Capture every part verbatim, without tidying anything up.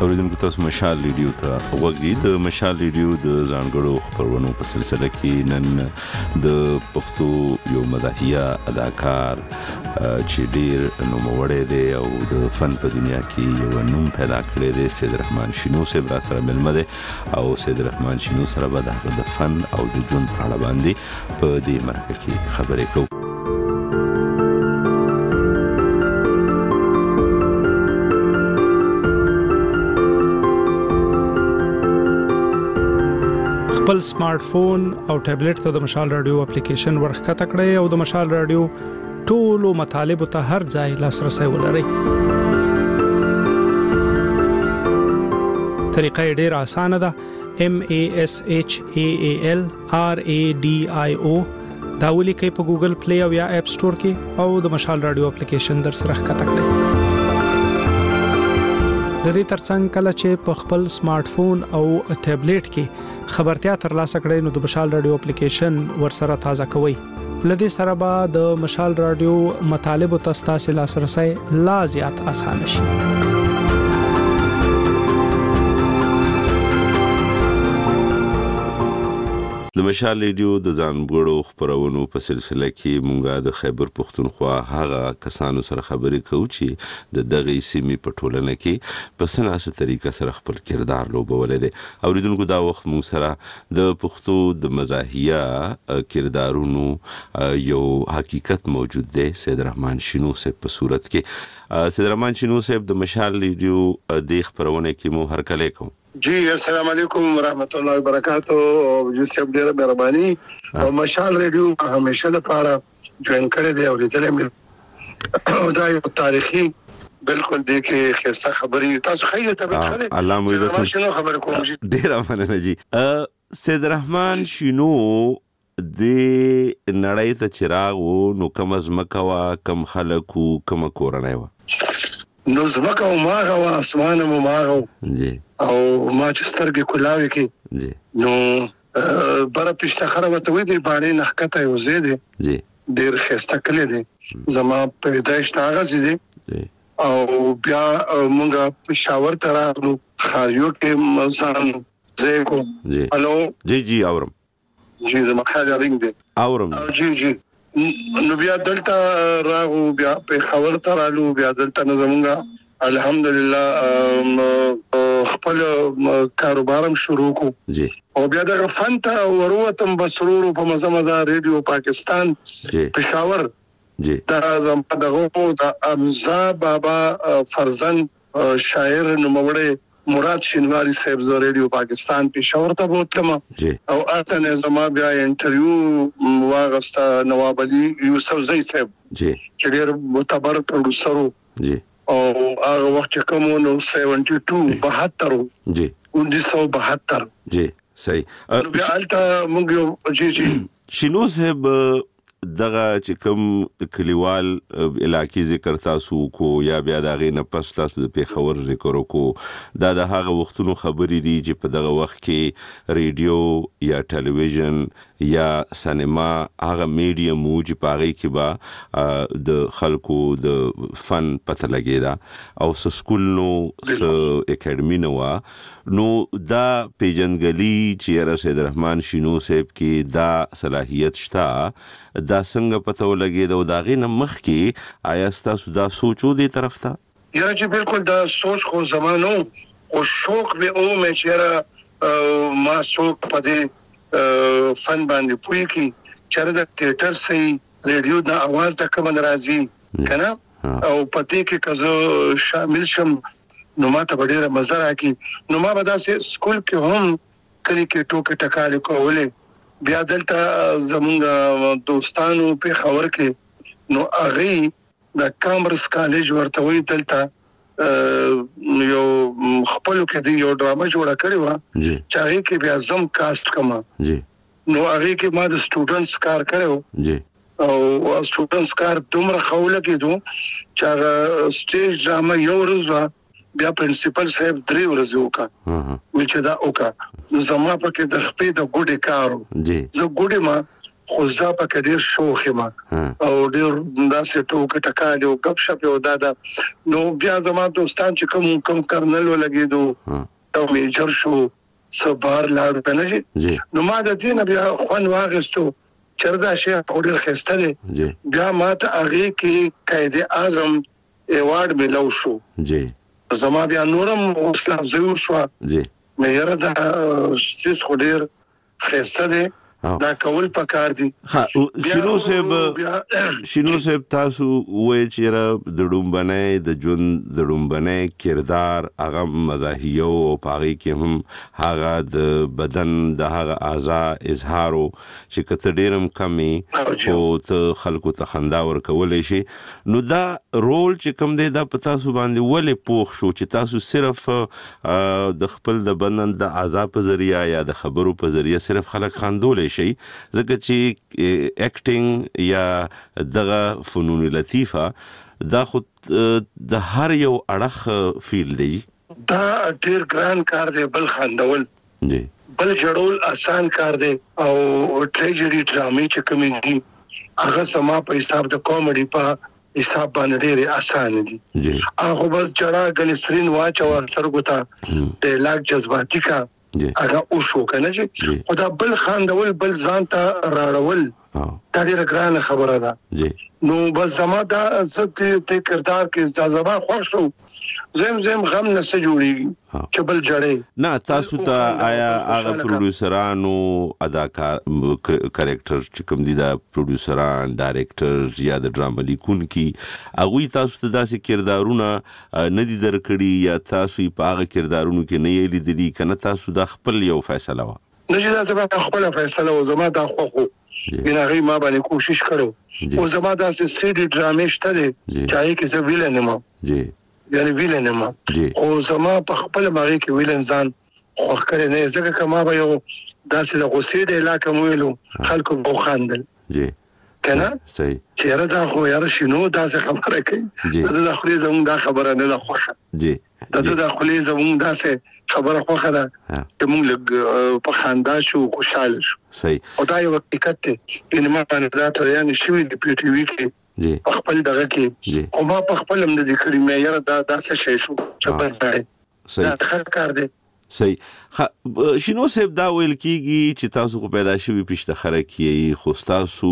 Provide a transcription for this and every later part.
اوریدونکو تاسو مشال ریډیو ته وګورئ. د مشال ریډیو د ځانګړو خبرونو په سلسله کې نن د پښتو یو مزاحیه اداکار چې ډیر نوموړی دی او د فن په دنیا کې یو نوم پیدا کړی دی، سید رحمان شینو صاحب را سره ملمه دی او سید رحمان شینو سره به د فن او د ژوند په اړه باندې په دې مرکه کې خبرې کوو. خپل سمارټ فون او ټابلیټ ته د مشال رادیو اپلیکیشن ورخکته کړئ او د مشال رادیو ټولو مطالبه ته هر ځای لاسرسي ولرئ. طریقه ډیره اسانه ده. M A S H A A L R A D I O دا ولیکئ په ګوګل پلی او یا اپ سٹور کې او د مشال رادیو اپلیکیشن در سره ښکته کړئ. د دې ترڅنګ کله چې په خپل سمارټ فون او ټابلیټ کې خبرتیا ترلاسه کړئ نو د مشال رادیو اپلیکیشن ورسره تازه کوئ. لدې سره به د مشال رادیو مطالبه تاسو لاسرسي لا زیات آسان شي. د مشال ریډیو د ځانګړو خبرونو په سلسله کې مونږه د خیبر پښتونخوا هغه کسانو سره خبرې کوو چې د دغه سیمې په ټولنه کې په سناسه طریقه سره خپل کردار لوبولې دي. اوریدونکو دا وخت مونږ سره د پښتو د مزاحیه کردارونو یو حقیقت موجود دی. سید رحمان شینو صاحب په صورت کې سید رحمان شینو صاحب د مشال ریډیو د خبرونه کې مو هر کله کوم. جی السلام علیکم ورحمت الله وبرکاتہ. جو سب ډیره مهرباني او مشال ریډیو همیشه لپاره جوین کړی دی او لیدلې مې دا یو تاریخي بالکل دی کې خسته خبري تاسو خیره ته بتخله الله مو عزت شنو خبر کوم ډیره مننه جی. سید رحمان شینو د نړۍ ته چراغ نو کم از مکوا کم خلکو کم کورنۍ و نو زمکه او ماغه او اسمان او ماغه جی او ما چې سترګې کولاوي کې جی نو بره پښته خرابته وي دی باندې نحکته یو زیاده جی ډیر خسته کړی دی زما پیدایش تاغه زیاده جی او بیا مونږه پېښور ته راغلو خاریو کې مزان زیکو جی الو جی جی اورم جی زما خیال رنګ دی اورم جی جی نو بیا دلته راغو بیا پېښور ته رالو بیا دلته زمونږه الحمدلله خپل کاروبارم شروع کو جی او بیا د فن ته وروتم بسرور په مزه مزه ریډیو پاکستان جی پېښور جی دا زما دغه د امزا بابا فرزن شاعر نوموړی مراد شینواری صاحب ز ریډیو پاکستان پېښور ته بوتلم جی او اته زما بیا انټرویو واغستا نواب علي یوسف زئی صاحب جی چې ډېر معتبر پروډوسر جی او هغه وخت کوم نو بهتر بهتر جی انیس سو بهتر جی صحیح. نو بیا الته موږ جی جی شینو صاحب دغه چې کوم کلیوال علاقې ذکر تاسو کو یا بیا دغه نه پس تاسو د پېښور ذکر کو دا د هغه وختونو خبرې دي چې په دغه وخت کې ریډیو یا ټلویزیون یا سینما هغه میډیم وو چې پاره کې با د خلکو د فن پته لګیدا او س سکول نو س اکیډمي نو نو دا پیجنګلی چې سید رحمان شینو صاحب کې دا صلاحیت شته دا څنګه پته ولګید او دا غي نمخ کې آیا تاسو دا سوچو دي طرف ته؟ یا چې بالکل دا سوچ خو زمانو او شوق به او مې چیرې ما شوق پدې فن باندې پوي کی چیرې د تیاتر سي ریډیو د आवाज د کوم ناراضي کنه او پدې کې کزو شامل شم نو ما ته ډېر مزه راکې نو ما به دا سکول کې هم کلی کې ټوکې ټکالې کولې بیا دلته زمونږ دوستانو په خبر کې نو اغه د کامبرس کالج ورته وی دلته یو خپل کې دی یو ډرامه جوړه کړې و چې هغه کې بیا زم کاست کما جی نو هغه کې ما د سټوډنټس کار کړو جی او سټوډنټس کار دومره خوله کې دو چې هغه سټیج ډرامه یو ورځ بیا پرنسپل صاحب درې ورځې وکړه ها وچ دا وکړه نو زما په کې د خپې د ګوډې کارو جی زه ګوډې ما خو ځا په ډیر شوخ ما او ډیر داسې ټوک ټکال او غب شپ او دادا نو بیا زما دوستان چې کوم کوم کرنل ولګیدو او میجر شو صبر لاړ کنه نو ما د دې نه بیا خوان واغستو چردا شي ډیر خسته دي بیا ما ته هغه کې قائد اعظم ایوارډ ملو شو جی زما بیا نورم وسلام زو شو جی مې یاره دا سیس خو ډیر خسته دي دا کول پکار دي ها شنو سب شنو سب تاسو وې چې د ډومبنې د جون د ډومبنې کردار هغه مزاحیو او پاغي کې هم هغه د بدن د هغه اعضاء اظهارو چې کته ډیرم کمی او ته خلکو ته خندا ور کولې شي نو دا رول چې کوم دی دا پتا سو باندې ولې پوښ شو چې تاسو صرف د خپل د بدن د اعضاء په ذریعہ یا د خبرو په ذریعہ صرف خلک خندول شي ځکه چې اکټینګ یا دغه فنون لطیفه دا خود د هر یو اړخ فیل دی دا ډیر ګران کار دی بل خندول جی بل جوړول آسان کار دی او ټریجډي ډرامې چې کومې دي هغه سما په حساب د کامیډي په حساب باندې ډیر آسان دي جی هغه بس جړه ګلسرین واچو سرګوتا ډایلاګ جذباتي کا هغه او شو کنه چې خدا بل خاندول بل ځان ته راړول دا ډیره ګرانه خبره ده جی نو بس زما دا عزت ته کردار کې زما خوښ شو زم زم غم نه سره جوړیږي چې بل جړې نه تاسو ته آیا هغه پروډوسرانو اداکار کریکټر چې کوم دي دا پروډوسران ډایرکټر یا د ډراما لیکونکي هغه تاسو ته داسې کردارونه نه دي درکړي یا تاسو په هغه کردارونو کې نه یې لیدلي کنه تاسو د خپل یو فیصله و نه چې دا زما خپل فیصله و زما دا خو خو بنا غي ما باندې کوشش کړو او زما دا سټډي ډرامې شته دي چاهي کې زه ویلن نه ما جی یعنی ویلن نه ما او زما په خپل ماغي کې ویلن ځان خو کړی نه ځکه کما به یو داسې د غوسې د علاقې مو ویلو خلکو بو خاندل جی کنه صحیح چیرې دا خو یاره شنو داسې خبره کوي دا د خپل زموږ دا خبره نه ده خوښه جی دا د خپل زموږ داسې خبره خوښه ده چې موږ لږ په خندا شو خوشاله شو صحیح او دا یو حقیقت دی ان ما باندې دا تر یانه شوی د پی ټی وی کې جی خپل دغه کې او ما په خپل هم د کړي مې یاره دا داسې شي شو چې په ځای دا ښه کار دی صحیح شنو صاحب دا ویل کیږي چې تاسو خو پیدا شوی پښته خره کیږي خو تاسو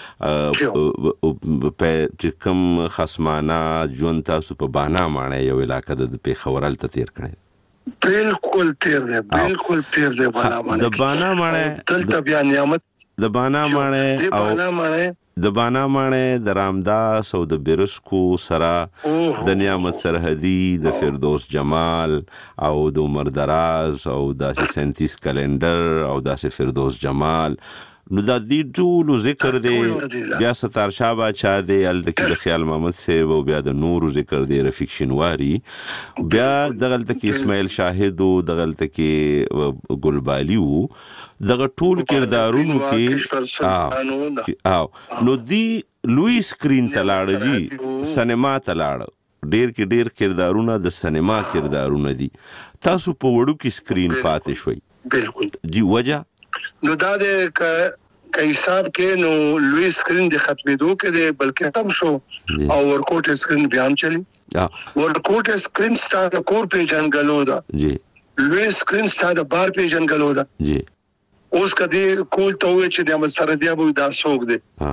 په چې کوم خصمانه جون تاسو په بانا مانه یو علاقې د پیښورل ته تیر کړی بالکل تیر دی بالکل تیر دی بانا مانه د بانا مانه تل بیا نعمت د بانا مانه او بانا مانه د بانا مانه د رامداس او د بیرسکو سره د نعمت سرحدي د فردوس جمال او د عمر دراز او د سینتیس کلندر او د فردوس جمال نو دا دی ټول ذکر دی بیا ستار شاه باچا دی ال د خیال محمد صاحب او بیا د نور ذکر دی رفیق شنواری بیا دغلت کې اسماعیل شاهد او دغلت کې ګلبالیو دغه ټول کردارونو کې او نو دی لوی سکرین تلاړ جی سینما تلاړ ډیر کې ډیر کردارونه د سینما کردارونه دي تاسو په وړو کې سکرین پاتې شوي بالکل جی وجہ نو دا د ک حساب کې نو لوی سکرین د ختمېدو کې دی بلکې تم شو او ورکوټ سکرین بیا هم چلی ورکوټ سکرین ستاسو کور پیجن غلو دا جی لوی سکرین ستاسو بار پیجن غلو دا جی اوس کدي کول ته وې چې د سره دی ابو دا سوق دی ها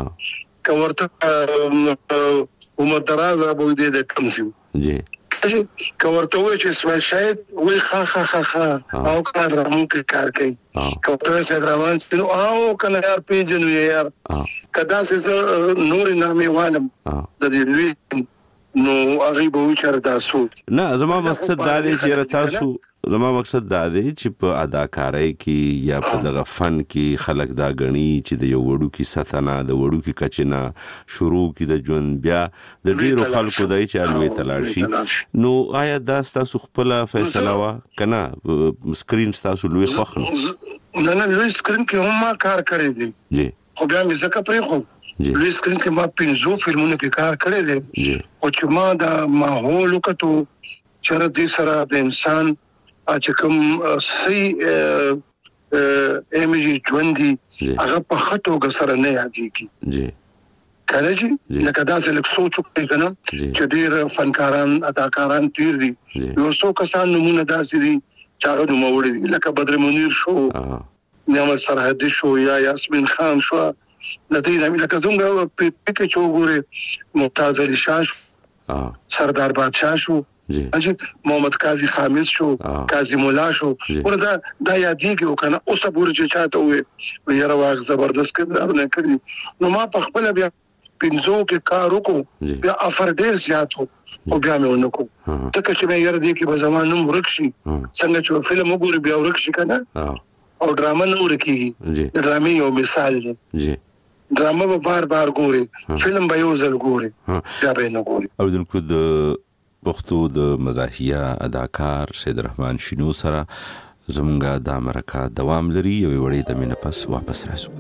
کورته عمر دراز ابو دی د کم شو جی کورته وې چې اسماعیل شاهد وې خا خا خا خا او کار رمو کې کار کوي کورته سید روان نو او کنه یار پیجن یار کدا سه نور نامي عالم د دې لوی نو هغه به وچر تاسو نه زما مقصد دا دی چې تاسو زما مقصد دا دی چې په اداکارۍ کې یا په دغه فن کې خلک دا غني چې د یو وړو کې ستنه د وړو کې کچنا شروع کې د جون بیا د ډیرو خلکو دای چې الوی تلاړ شي نو آیا دا تاسو خپل فیصله وا کنه سکرین تاسو لوی خوخ نه نه لوی سکرین کې هم ما کار کړی دی جی خو بیا مې زکه پرې خو لوی سکرین کې ما پنځو فلمونو کې کار کړی دی او چې ما دا ماحول وکړو چې د سره د انسان چې کوم صحیح ایم جی ژوندۍ هغه په خطو غسر نه یادېږي جی کله چې لکه دا څه لکه سوچ وکړي کنه چې ډېر فنکاران اداکاران تیر دي یو څو کسان نمونه داسې دي چې هغه نوموړي دي لکه بدر منیر شو نعمت سرحدي شو یا یاسمین خان شو لدې نه لکه څنګه په پکې چوغوري ممتاز علي شاه شو سردار بادشاہ شو اجي محمد قاضي خامس شو قاضي مولا شو ورته دا یادېږي کنه اوس پورې چې چاته وي یاره واغ زبردست کړه کړی نو ما په خپل بیا پینځو کې کار وکړو بیا افر ډیر زیات او بیا مې ونکو تک چې مې یاره دې کې به زمانه ورکشي څنګه چې فلم وګوري بیا ورکشي کنه او ډراما نه ورکیږي ډرامې یو مثال دی جی ډراما به بار بار ګوري فلم به یو ځل ګوري بیا به نه ګوري او دونکو د پښتو د مزاحیه اداکار سید رحمان شینو سره زمونږه د امریکا دوام لري یو وړي د مینه پس واپس راځو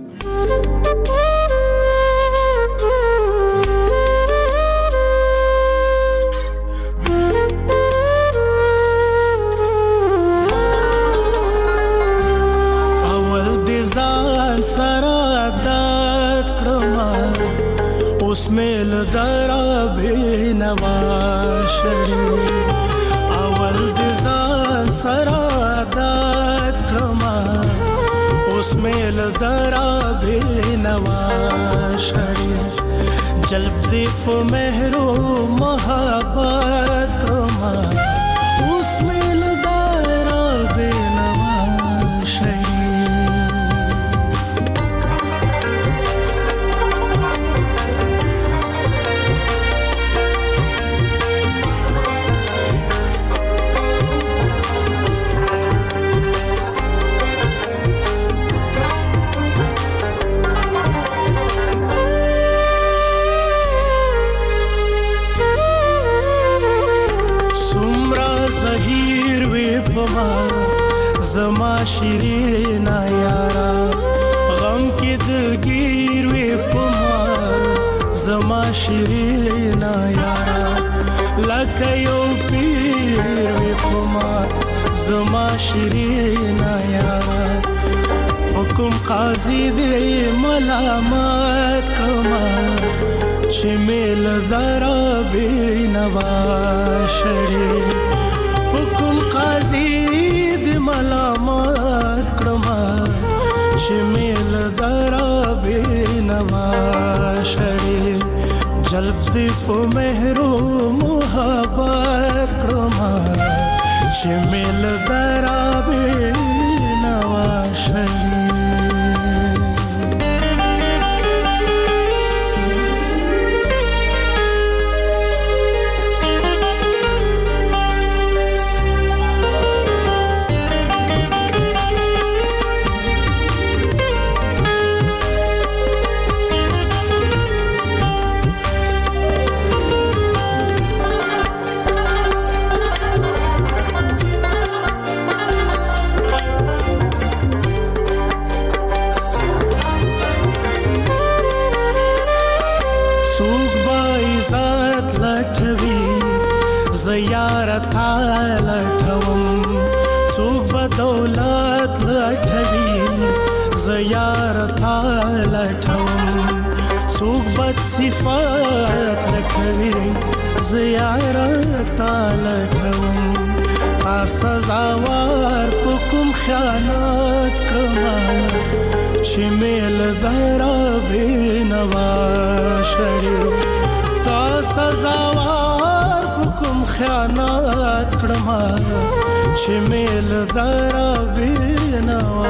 اسمیل درا بینوا شری اول دزان سرادات کرما اسمیل درا بینوا شری جلب دی په مهرو محبت کرما اسمیل درا بینوا شری زما شیرینا یارا غم کې دلگیر وی پما زما شیرینا یارا لکه یو پیر وی پما زما شیرینا یارا حکم قاضی دی ملامت کما چې میل درا بینوا شړی حکم قاضی ملامت کرما چې میل درا بینوا شړی جلب دی په مهرو محبت کرما چې میل درا بینوا شړی زیارتا لټوم څوک په دولت لټوي زیارتا لټوم څوک په صفات لټوي زیارتا لټوم تا سزاوار په کوم خیانت کړم چې میل درا بینوا شړی تا سزاوار کوم خیانت کړما چې میل درا بینوا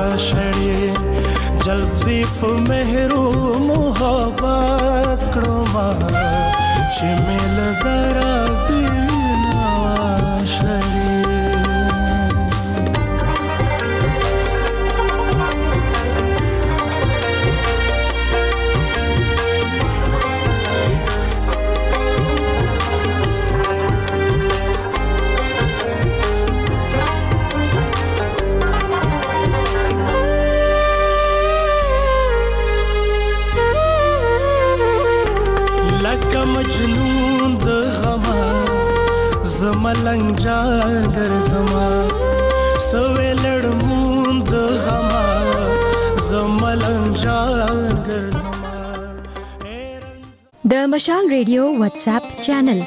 شړی جلب دی په مهرو محبت کړما چې میل درا بینوا شړی مجنون د غما زملنګ جان ګر زما سوې لړمون د غما د مشال ریډیو واتس اپ چینل.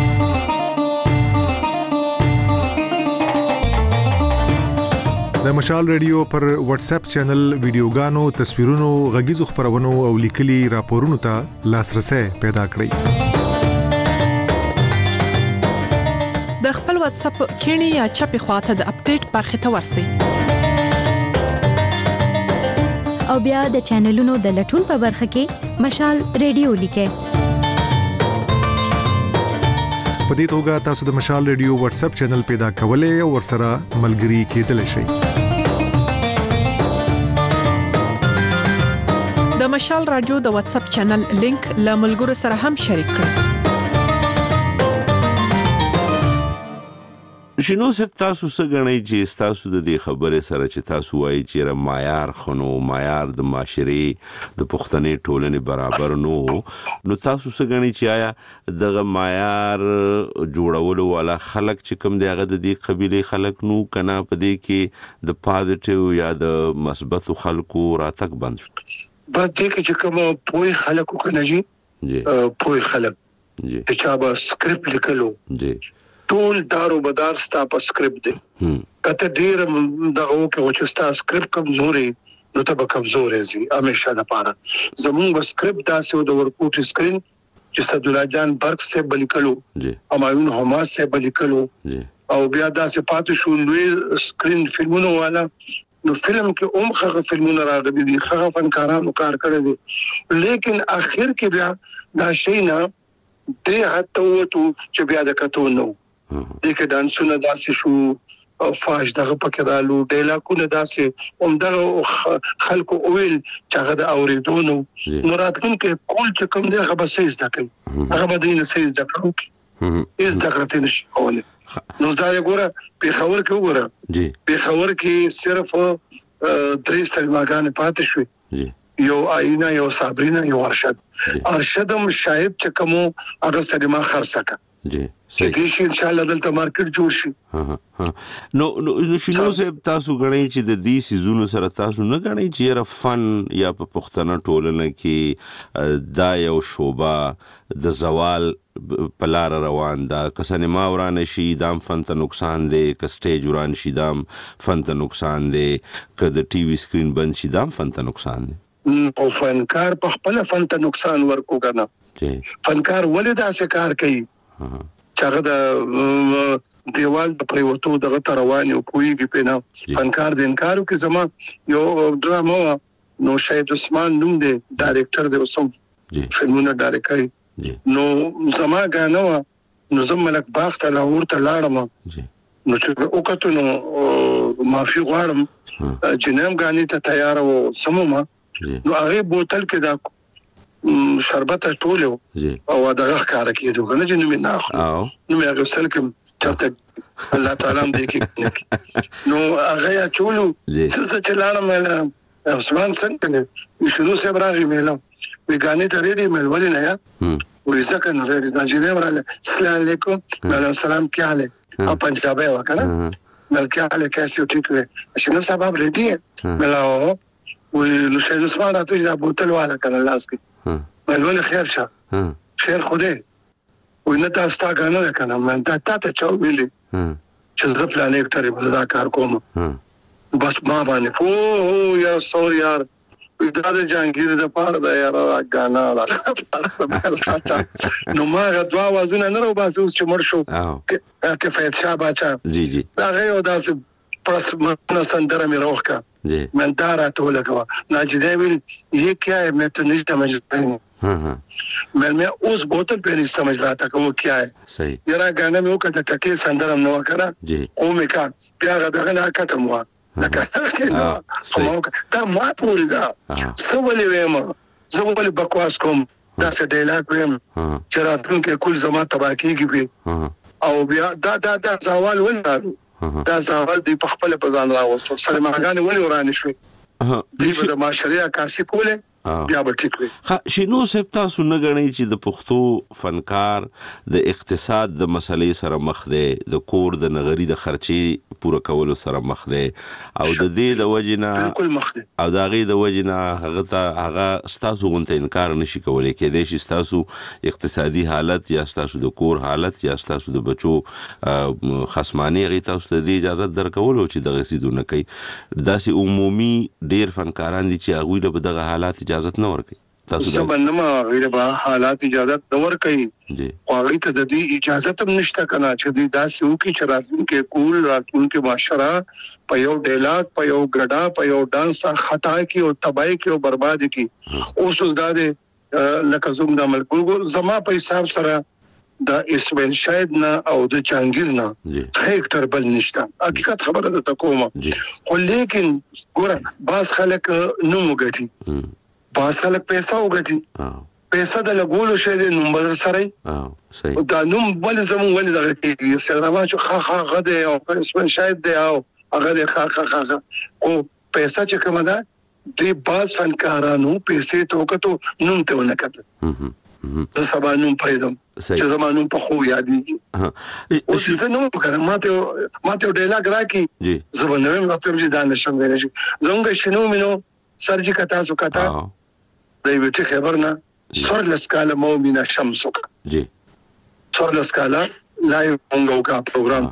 د مشال ریډیو پر واتس اپ چینل ویډیوګانو، تصویرونو، غږیزو خبرونو او لیکلي راپورونو ته لاسرسي پیدا کړئ. د خپل واتس اپ کینی یا چپی خواته د اپډیټ برخه ته ورسئ. او بیا د چینلونو د لټون په برخه کې مشال ریډیو لیکئ. په دې توګه تاسو د مشال ریډیو واتس اپ چینل پیدا کولای او ورسره ملګري کېدلی شئ. د مشال رادیو د واتس اپ چینل لینک له ملګرو سره هم شریک کړئ. شنو سب تاسو څه غنئ چې تاسو د دې خبرې سره چې تاسو وایي چې معیار خنو معیار د معاشري د پښتنې ټولنې برابر نو نو تاسو څه غنئ چې آیا دغه معیار جوړولو والا خلک چې کوم دی هغه د دې قبيله خلک نو کنا پدې کې د پازیټیو یا د مثبتو خلکو راتګ بند شو. بعد دې کې چې کوم پوي خلکو کنه جی جی پوي خلک جی چې چا به سکرپټ لیکلو جی ټول دارو بدار ستا په سکرپټ دی. کته ډیر دغه او چې ستا سکرپټ کمزوري نو ته به کمزوري زی همیشه د پاره زموږ سکرپټ داسې د ورکوټ سکرین چې صد الله جان برق سے بلیکلو همایون حماس سے بلیکلو او بیا داسې پاتې شو لوی سکرین فلمونو والا نو فلم کې اوم خغه فلمونه راغلي دي خغه فنکارانو کار کړی دي لیکن اخر کې بیا دا شي نه دې حتی وته چې بیا د کتو نو دغه دانسونه داسې شو او فاش دغه پکرالو ډایلاګونه داسې اومدغه خلکو اویل چې هغه د اوریدونو نو راتلونکي کول چې کوم دی هغه به سیز دکې هغه به دینه سیز دکړو ایز دکړته نشي کولای نو دا یو ګوره په خبر کې وګوره جی په خبر کې صرف درې سلماګان پاتې شوې جی یو آینا یو صابرینا یو ارشد ارشدم شاید چې کوم هغه سلمہ خرڅه جی صحیح ان شاء الله دلته مارکیټ جوړ شي. ها نو نو شنو سه تاسو غنئ چې د دې سيزونو سره تاسو نه غنئ چې را فن یا په پښتنه ټولنه کې دا یو شوبه د زوال پلار روان دا کسانه ما ورانه شي دام فن ته نقصان دی ک سټیج وران شي دام فن ته نقصان دی ک د ټي وي سکرین بند شي دام فن ته نقصان دی. او فنکار په خپل فن ته نقصان ورکو کنه جی فنکار ولې دا څه کار کوي چاغه د دیوال د پریوتو دغه تروان او کویږي پېنه فنکار د انکارو کې زما یو ډراما نو شاید عثمان نوم دی ډایرکټر دی اوسم فلمونه ډایرکټ کوي نو زما غانو نو زم ملک باغ ته لاور ته لاړم نو چې وکړو نو معافي غواړم جنم غاني ته تیار و سموما نو هغه بوتل کې دا شربت ټولو او دغه کار کېدو کنه چې نو نه اخلو نو مې هغه سلکم چرته الله تعالی دې کې نو هغه ټولو څه چې لاړم مې عثمان څنګه شنو سره راغی مې وی غانې ته ریډي مې ولې نه یا وې ځکه نو ریډي دا چې نه وراله السلام علیکم وعلیکم السلام کیا حال ہے او پنجابی وکنه مل کیا حال ہے کیسے ٹھیک ہے شنو صاحب ریډي ہے ملاو وې نو شهید عثمان راته دا بوتل والا کنه لاس کې ملول خیر شه خیر خوده وینه تا ستا غانه کنه من تا ته چا ویلي چې زه پلان یې کړی دا کار کوم بس ما باندې او یا سور یار دا د جانگیر د پاره دا یار غانا نو ما غدوا وازونه نه رو باسو چې مړ شو کې فیض شاه باچا جی جی دا غيو داس پرس من سندره می روخ کا جی من دارا تو لگا ناجدے ویل یہ کیا ہے میں تو نہیں سمجھ رہا ہوں میں میں اس بوتل پہ نہیں سمجھ رہا تھا کہ وہ کیا ہے صحیح یرا گانا میں وہ کہتا ٹکے سندرم نو کرا جی او میں کا بیا غدا غنا ختم ہوا لکه دا ما پوری دا سوالي ویم زوالي بکواس کوم دا څه ډایلاګ ویم چې راتلونکي کل زما تباکیږي به او بیا دا دا دا سوال ولر دا سوال دی په خپل په ځان راوستو سلماګان ولې ورانه شوې دی په معاشري عکاسي کوله بیا به ټیک وي. ها شینو صاحب تاسو نه غنئ چې د پښتو فنکار د اقتصاد د مسلې سره مخ دی، د کور د نغري د خرچې پوره کولو سره مخ دی او د دې د وجنه بالکل مخ دی او د هغې د وجنه هغه ته هغه ستاسو غونته انکار نشي کولی، کېدای شي ستاسو اقتصادي حالت یا ستاسو د کور حالت یا ستاسو د بچو خصماني هغې تاسو ته د اجازت درکولو چې دغه څیزونه کوي. داسې عمومي ډېر فنکاران دي چې هغوی له به دغه حالات اجازت نه ورکوي. تاسو زه به نما هغوی به حالات اجازت نه ورکوي، خو هغوی ته د دې اجازت هم نشته که نه چې دوی داسې وکړي چې راتلونکی کول راتلونکې معاشره په یو ډیلاګ په یو ګډا په یو ډانس خطا کړي او تباهي کړي او برباد کړي. اوس اوس دا دی لکه زموږ د ملک زما په حساب سره د اسماعیل شاهد نه او د جهانګیر نه هیکټر بل نشته. حقیقت خبره ده کومه، خو لیکن ګوره بعض خلک نوم وګټي، بعض خلک پیسه وګټي، پیسه د لګولو شی دی نوم بدل سره دا نوم ولې زموږ ولې دغه کېږي انسټاګرام چې خا خا هغه دی او اسماعیل شاهد دی او هغه دی خا خا خا او پیسه چې کومه ده د بعض فنکارانو پیسې ته وکړو نوم ته ونه کړه د سبا نوم پرېدم چې زمانوم په خو یادېږي. اوس زه نوم وکړم ماته ماته ډیلاګ راکړي زه به نوم راځم چې دا نشم ویلی شي زموږ شنو مینو سرجي کتا سو کتا د یوې ټي خبر نه څوارلس کاله مو مینا شمس وکړه څوارلس کاله لایو مونږ وکړه پروګرام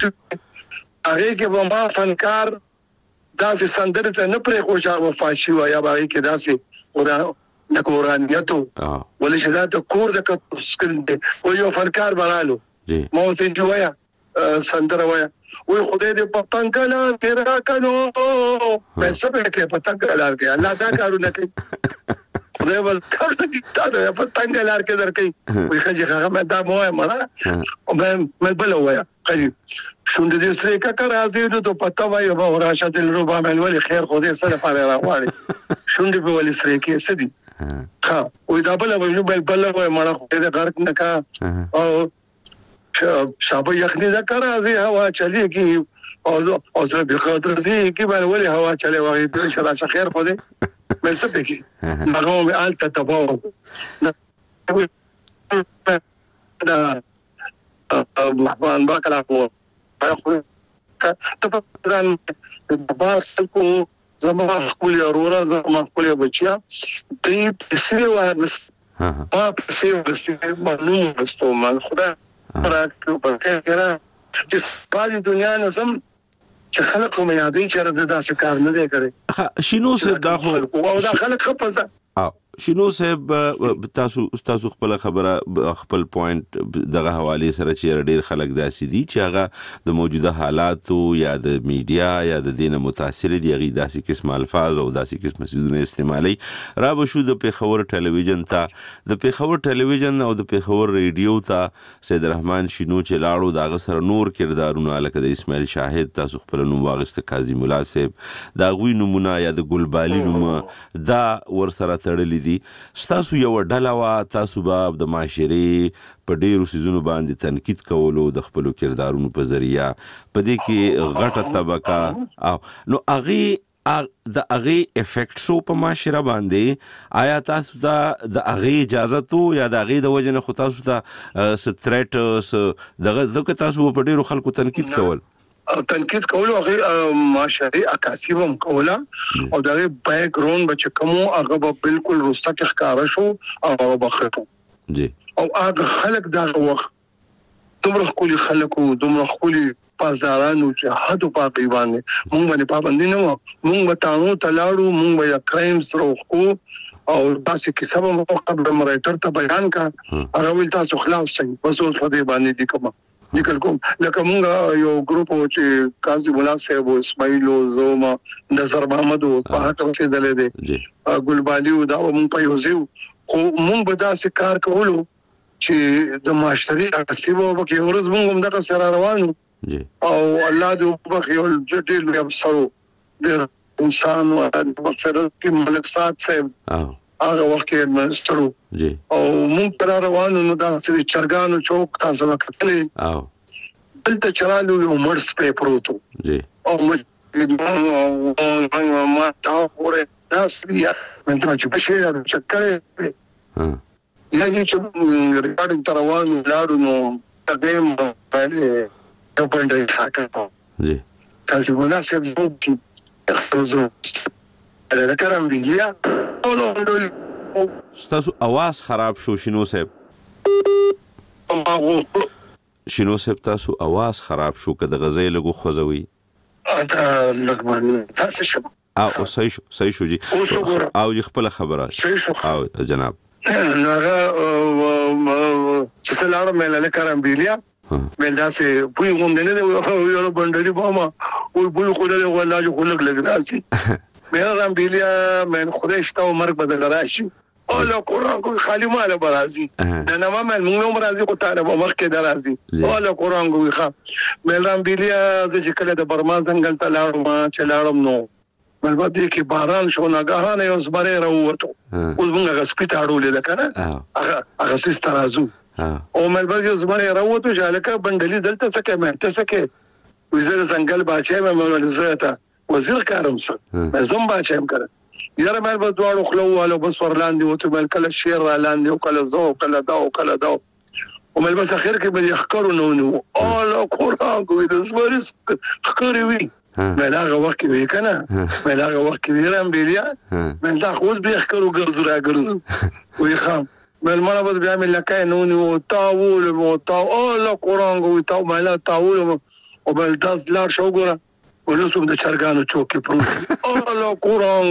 هغې کې به ما فنکار داسې سندرې ته نه پرېښود چې هغه به فاشي وایي یا به هغې کې داسې لکه ورانیتو ولې چې دا د کور د کتو سکرین دی و یو فنکار برالو ما ورته چې وایه سندره وایه وایي خدای دې په تنګ لار کې راکنو پیسه به کې په تنګ لار کې الله دا کارونه کوي خدای به کارونه کوي تا ته په تنګ لار کې درکوي وایي ښځې هغه مې دا مه وایه مړه مې بله ووایه ښځې شونډې دې سرې ککه راځي نو ته پته وایي به راشه دلربا مې ولې خیر خدای څه لپاره راغواړي شونډې به ولې سرې کې څه دي ها وې دا بل وایي بل بل وایي مړه خدای دې غرق نه کا او شابه یخني دا کار راځي هوا چلېږي او او زه به خاطر زی کی باندې ولې هوا چلے وایي دې شلا خیر خو دې مې څه پکې هغه مې آلته تباو دا محبان باکلا کو ته په ځان په باس کو زما خپل اورورا زما خپل بچیا دې پیسې وایي ما پیسې ورسې منو مستو من خدا راکو په کېرا چې په دنیا نه سم چې خلک کوم یادې چې راځي دا څه کار نه دی کړی شینو صاحب دا خو او دا خلک خپزه شینو صاحب تاسو تاسو خپل خبره خپل پوینټ دغه حواله سره چې ډېر خلک داسې دي چې هغه د موجوده حالاتو یا د میډیا یا د دینه متاثر دي هغه داسې قسم الفاظ او داسې قسم څیزونه استعمالي را به شو د پیښور ټلویزیون ته د پیښور ټلویزیون او د پیښور ریډیو ته سید رحمان شینو چې لاړو دغه سره نور کردارونه لکه د اسماعیل شاهد تاسو خپل نوم واغسته قاضي مولا صاحب دا غوي نمونه یا د ګلبالي نوم دا ور سره تړلي دي ستاسو یو ډله وا تاسو به د معاشري په ډیرو سيزونو باندې تنقید کولو د خپل کردارونو په ذریعہ په دې کې غټه طبقه او نو اغه د اغه افیکټ شو په معاشره باندې آیا تاسو ته د اغه اجازه تو یا د اغه د وجنه خو تاسو ته ستریټ دغه دغه تاسو په ډیرو خلکو تنقید کول او تنقید کولو هغه معاشري عکاسي هم کوله او دغه بیک گراوند بچ کومو هغه به بالکل رسته ښکارا شو او بخته جی او هغه خلک دا وخت دومره خولي خلکو دومره خولي پازارانو چې حد په پیوانه مونږ باندې پابند نه و مونږ وتاونو تلاړو مونږ یا کرایمز روخو او تاسو کې سبا مو قبل مرایټر ته بیان کا هغه ول تاسو خلاص شي بس اوس په دې باندې دي کوم لیکل کوم لکه مونږ یو ګروپ چې قاضي مولا صاحب او اسماعیل او زوما نظر محمد او په هغه څه دلې دي ګلبالي او دا مونږ په یو ځو خو مونږ به دا کار کولو چې د معاشري اکسیبو په کې ورځ مونږ هم دا سره روانو او الله دې په خیال جټیل یو سره ډېر انسان او مغفرت کې ملک صاحب صاحب هغه وخت کې منسترو او مونږ پر روانو نو دا چې چرګانو چوک تاسو وکړلې او دلته چرالو یو مرس په پروتو او ما تا پورې دا سړي من ته چې په شي چکرې ها یا چې ریکارډینګ تر روانو لاړو نو تګم باندې په باندې ساکا جی کله مناسب وو چې دا کرم ویلیا اولو ستاسو आवाज خراب شو شینو صاحب شینو صاحب تاسو आवाज خراب شو کده غزې لګو خوځوي اته لګمان تاسو شو او صحیح شو صحیح شو جی او خپل خبره او جناب ناغه چې سلام مې له کرم ویلیا مې دا سه پوي غونډه نه یو باندې بوما او بوي خو له ولا جو خلک لګداسي مې رام ویلیا مې خدای شته مرګ بدل راشي او له قران کو خالی مال برازي دا نه ما موږ نو برازي کو تعالی په مخ کې درازي او له قران کو ښه مې رام ویلیا چې کله د برما څنګه ته لاړم ما چې لاړم نو بل باندې کې باران شو ناګهانه یو زبره راووتو اوس موږ غسپی تاړولې ده کنه هغه هغه سیس ترازو او مې بل یو زبره راووتو چې الکه بندلي دلته څه کې مې ته څه کې وزیر څنګه بچای مې مولوی زته وزیر کارم څه زم بچایم کړ یاره مې په دواړو خلوالو بس ورلاندې وته مې کله شیر را لاندې او کله زو کله دا او کله دا او مې بس اخر کې مې خکرو نو نو او له قران کو د زبرس خکري وی مې لاغه وخت وی کنه مې لاغه وخت ویرم بیا مې دا خو به خکرو ګرځو را ګرځو وی خام مې مړه بس بیا مې لکه نو نو تاول مو تا او له قران کو تا مې لا تاول او بل داس لار شو ګره ولوسم د چرګانو چوکې پروت او له قران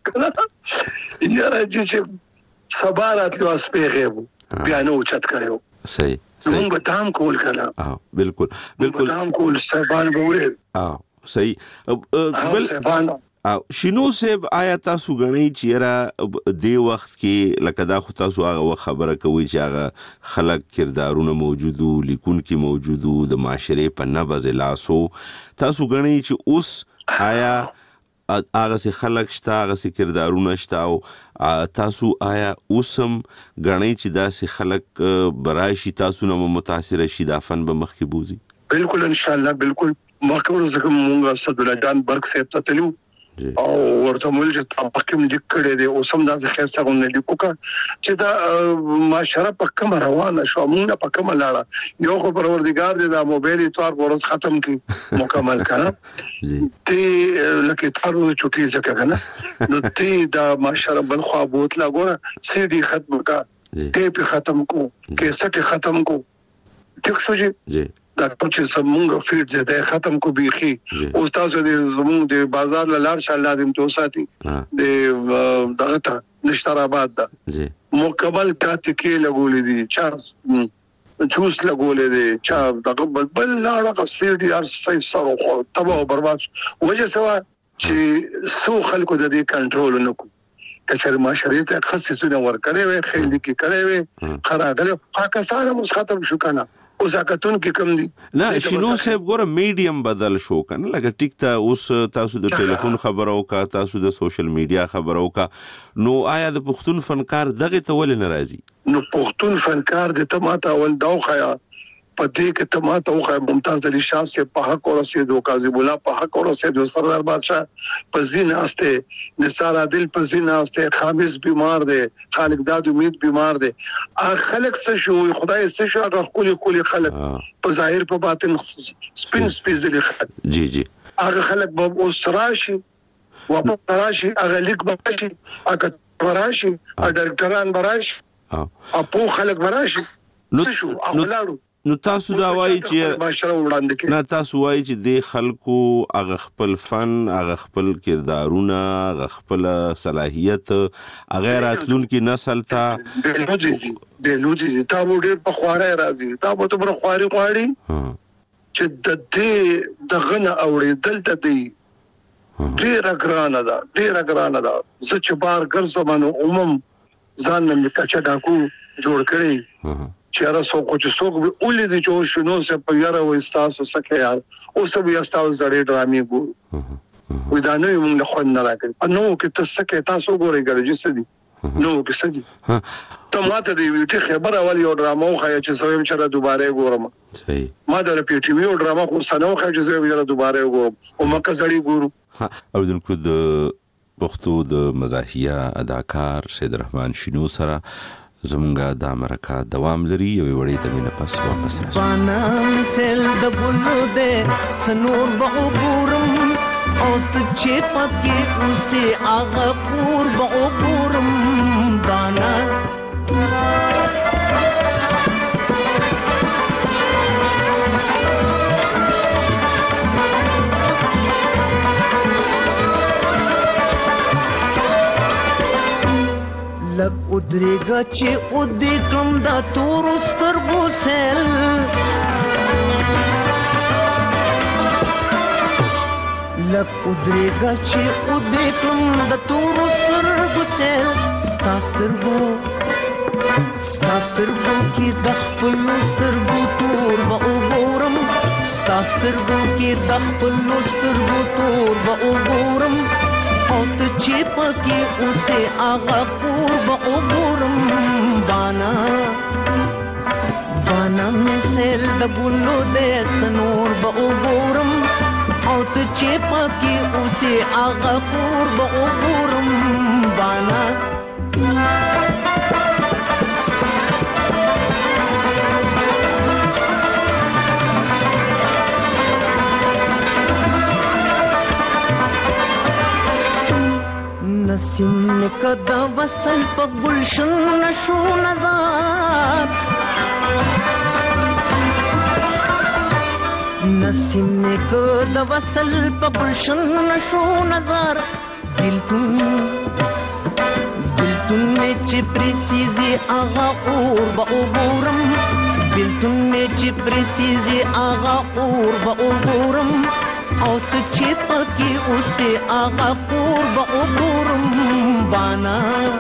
کو یاره چې سبارات له اسپیغه بیا نو چت کړو صحیح موږ به تام کول کړه اه بالکل بالکل تام کول سبان بوله اه صحیح بل شینو صاحب آیا تاسو غنی چې را دی وخت کې لکه دا خو تاسو هغه خبره کوي چې هغه خلک کردارونه موجودو لیکون کې موجودو د معاشره په نبض لاسو تاسو غنی چې اوس آیا هغه سي خلک شته هغه سي کردارونه شته او تاسو آیا اوسم غنی چې دا سي خلک برایشي تاسو نه متاثر شي دا فن به مخ کې بوزي بالکل ان شاء الله بالکل مخکې زکه مونږ اسد الله جان برک صاحب ته تلو او ورته مول چې په کوم لیک کړي دي او سم دا ځخه څنګه نه لیکو کا چې دا معاشره په کوم روانه شو موږ په کوم لاړه یو خو پروردګار دې دا موبایل تور ورځ ختم کی مکمل کړه تی لکه تر چټي ځکه کنه نو تی دا معاشره بل خو بوتلا ګوره سی ډي ختم کا ټیپ ختم کو کیسټ ختم کو ټیک شو جی دا چې سمونګ فیډ دې ته ختم کو بيخي او تاسو دې زمونږ د بازار لار شاله دې تو ساتي د دغه ته نشتراباد دا جی مکمل کاته کې لګولې دي چا جوس لګولې دي چا دغه بل بل لاړه قصيدي ار سي سره خو تبا برباد وجه سوا چې سو خلکو د دې کنټرول نکو کچره معاشري ته خصيصونه ور کړې وي خېل دي کې کړې وي خراغله پاکستان مو ختم شو کنه اوس اکتون کې کم دي نه شینو صاحب ګوره میډیم بدل شو کنه لکه ټیک تا اوس تاسو د ټلیفون خبرو کا تاسو د سوشل میډیا خبرو کا نو آیا د پښتون فنکار دغه تول ناراضي نو پښتون فنکار د تماته ول دوخیا پدې کې تماته خو ممتاز علي شاه سے په حق اور رسیدو قاضی بولا په حق اور رسیدو سردار بادشاہ پزین استه نثار عادل پزین استه خامس بیمار دي خالق داد امید بیمار دي خلق څه شو خدای څه شو هغه خولي خولي خلق په ظاهر په باطن سپین سپیزلی خلق جی جی هغه خلق به اوسراشي واپس راشي هغه لیک به شي هغه براشي ډاکټران براشي اپو خلق براشي څه شو اخلاړو نو تاسو دا وایي چې نه تاسو وایي چې د خلکو هغه خپل فن هغه خپل کردارونه هغه خپل صلاحیت هغه راتلونکي نسل ته د لوجي د لوجي تا وړي په خواره راځي تا به تبر خواري غواړي چې د دې دغه اوري دلته دی ډیر ګرانه ده ډیر ګرانه ده زه چې بار ګرځم نو عموم ځان مې کچا ډاکو جوړ کړی چیرې څوک چې څوک به اولې دي چې شنو سه په یاره وې تاسو سکه یار او سب یې تاسو زړې ډرامې ګورو وې دا نو موږ له خو نه راکړ نو کې تاسو سکه تاسو ګورئ ګرځي سدي نو کې سدي ته ماته دی ویټه خبره والی او ډرامه خو چې سویم چې دوباره ګورم صحیح ما د پی ټی وی او ډرامه خو سنو خو چې سویم چې دوباره ګورم او مکه زړې ګورو او دن کو د پښتو د مزاحیه اداکار سید رحمان شینو سره زمونږه د امریکا دوام لري یو وړي د مینه پس واپس راشي بانا سل د بولو دې سنور به ګورم او چې پکې اوسه هغه پور به ګورم بانا لک ادریگا چی ادی کم دا تور سترگو سیل لک ادریگا چی ادی کم دا تور سترگو سیل ستا سترگو ستا سترگو کی دخپلو سترگو تور با اگورم ستا سترگو کی دخپلو سترگو تور با اگورم او ته چې پکې اوسه هغه پور به وګورم بانا بانا مې سیل د ګلو د سنور به وګورم او ته چې پکې اوسه هغه پور به وګورم بانا نسیم کدا وصل په گلشن نشو نظر نسیم کدا وصل په گلشن نشو نظر دلتون دلتون میں چې پریسیزی آغا اور با اوگورم دلتون میں چې پریسیزی آغا اور با اوگورم او ته چې پکې اوسه هغه پور به وګورم بانا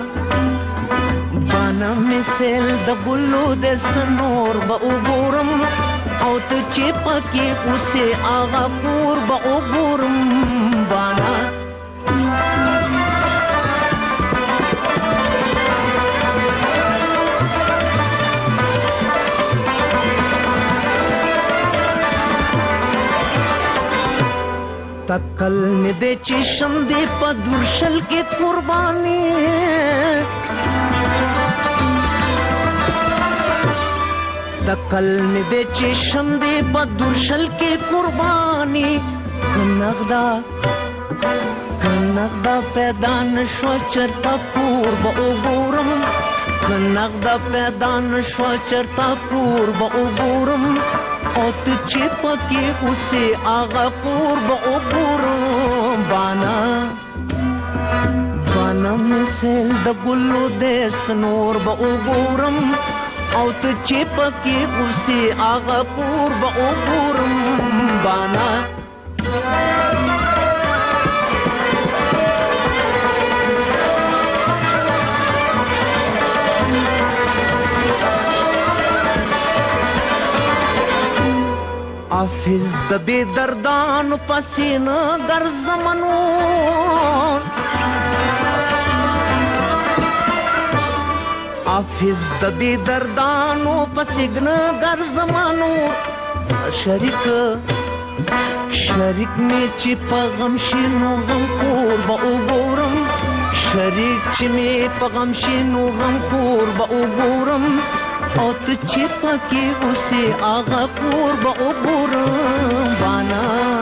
بانا مې سیل د ګلو د سنور به وګورم او ته چې پکې اوسه هغه پور به وګورم بانا تکل می دے چشم دے پدرشل کے قربانی تکل می دے چشم دے پدرشل کے قربانی کنغدا کنغدا پیدا نشو چرتا پور با اوگورم کنغدا پیدا نشو چرتا پور با اوگورم او ته چې پکې اوسه هغه پور به وګورم بانا بانا مې سیل د ګلو د سنور به وګورم او ته چې پکې اوسه هغه پور به وګورم بانا حافظ د بی دردانو پسینه در زمانون حافظ د بی دردانو پسینه در زمانون شریک شریک می چې په غم شینو غم کور به وګورم شریک چې می په غم شینو غم کور به وګورم او ته چې پکې اوسه هغه پور به وګورم بانا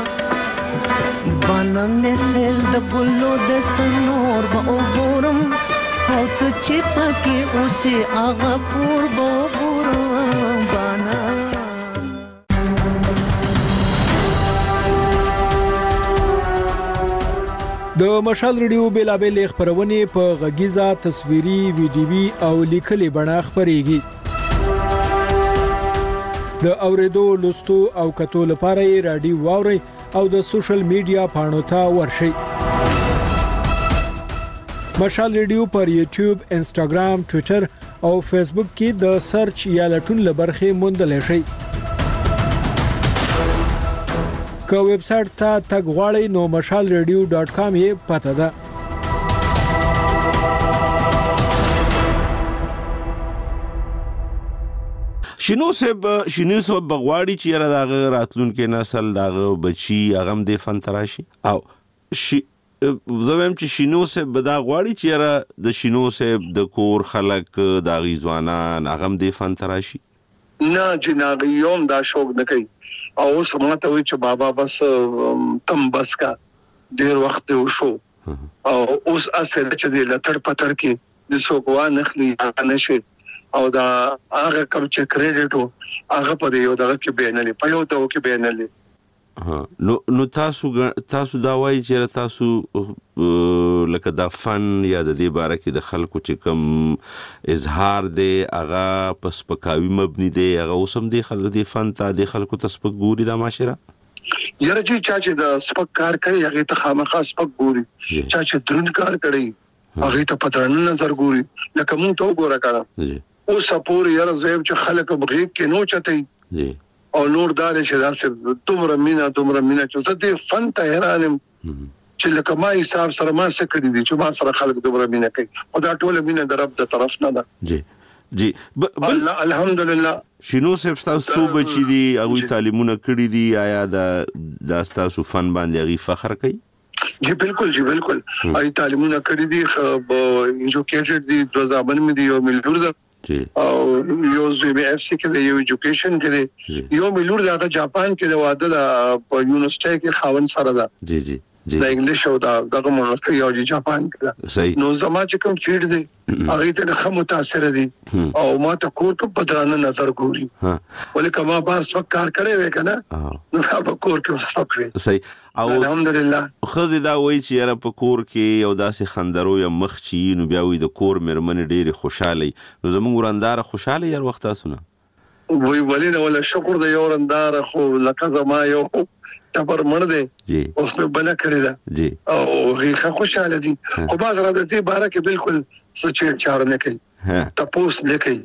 بانا مې سیل د ګلو د سنور به وګورم او ته چې پکې اوسه هغه پور به وګورم بانا د مشال ریډیو بیلابل خبرونه په غږیزه تصویري ویډیوي او لیکلي بڼه خبريږي د اوریدو لوستو او کتو لپاره یې رادیو واوري او د سوشل میډیا پاڼو ته ورشئ مشال ریډیو پر یوټیوب انسټاګرام ټوئیټر او فیسبوک کې د سرچ یا لټون لبرخه موندل شئ که ویب سټ ته تګ غواړئ نو مشال ریډیو ډاٹ کام یې پته ده شنو سب شنو سب بغواړي چې را دغه راتلونکو نسل دغه بچي هغه د فن تراشي او شي زموږ چې شینو سه بدا غواړي چې را د شینو سه د کور خلک د غیزوانان اغم دی فن تراشي نه جناب یوم دا شوق نه کوي او سمته وي چې بابا بس تم بس کا ډیر وخت وشو او اوس اصل چې د لټړ پټړ کې د سوګوا نخلي نشي او دا هغه کوم چې کریډټ هغه په یو دغه کې بینلې په یو دغه کې بینلې نو نو تاسو تاسو دا وایي چې تاسو لکه دا فن یا د دې باره کې د خلکو چې کوم اظهار دی هغه پس پکاوي مبني دی هغه اوسم دی خلک دی فن ته د خلکو تسبق ګوري دا معاشره یره چې چا چې د سپک کار کوي هغه ته خامخا سپک ګوري چا چې درون کار کوي هغه ته پترن نظر ګوري لکه مونږ ته وګوره کړه او سپور یره زیب چې خلک بغیب کې نو چتای او نور دار چې داسې دومره مینا دومره مینا چې زه دې فن ته حیرانم چې لکه ما حساب سره ما څه کړی دي چې ما سره خلک دومره مینا کوي او دا ټول مینا د رب د طرف نه ده جی جی بل الحمدلله شینو صاحب تاسو بچی دي هغه تعلیمونه کړی دي آیا دا د تاسو فن باندې غي فخر کوي جی بالکل جی بالکل ای تعلیمونه کړی دي ایجوکیټډ دي دوه ځابن مې دي یو ملګر ده او یو زی بی اف سی کې د یو ایجوکیشن کې یو ملور دا جاپان کې د واده د په یونیورسيټي کې خاون سره ده جی جی جی د انګلیش او دا دغه ملک یو جاپان کې نو زما چې کوم فیلډ دی هغه ته خه متاثر دي او ما ته کور کوم پدرانه نظر ګوري ولکه ما باس وخت کار کړی وې کنه نو په کور کې وسوک وې صحیح او الحمدلله خو دا وایي چې را په کور کې یو داسې خندرو یا مخ چې نو بیا وي د کور مرمن ډېری خوشاله نو زموږ ورندار خوشاله یار وخت تاسو نه وی ولینه ولا شکر د یو ورندار خو لکه زما یو تبر مړ دی جی اوس په بل کړی دا جی او هغه خوشاله دي او باز را د دې باره کې بالکل سچ چار نه کوي تاسو نه کوي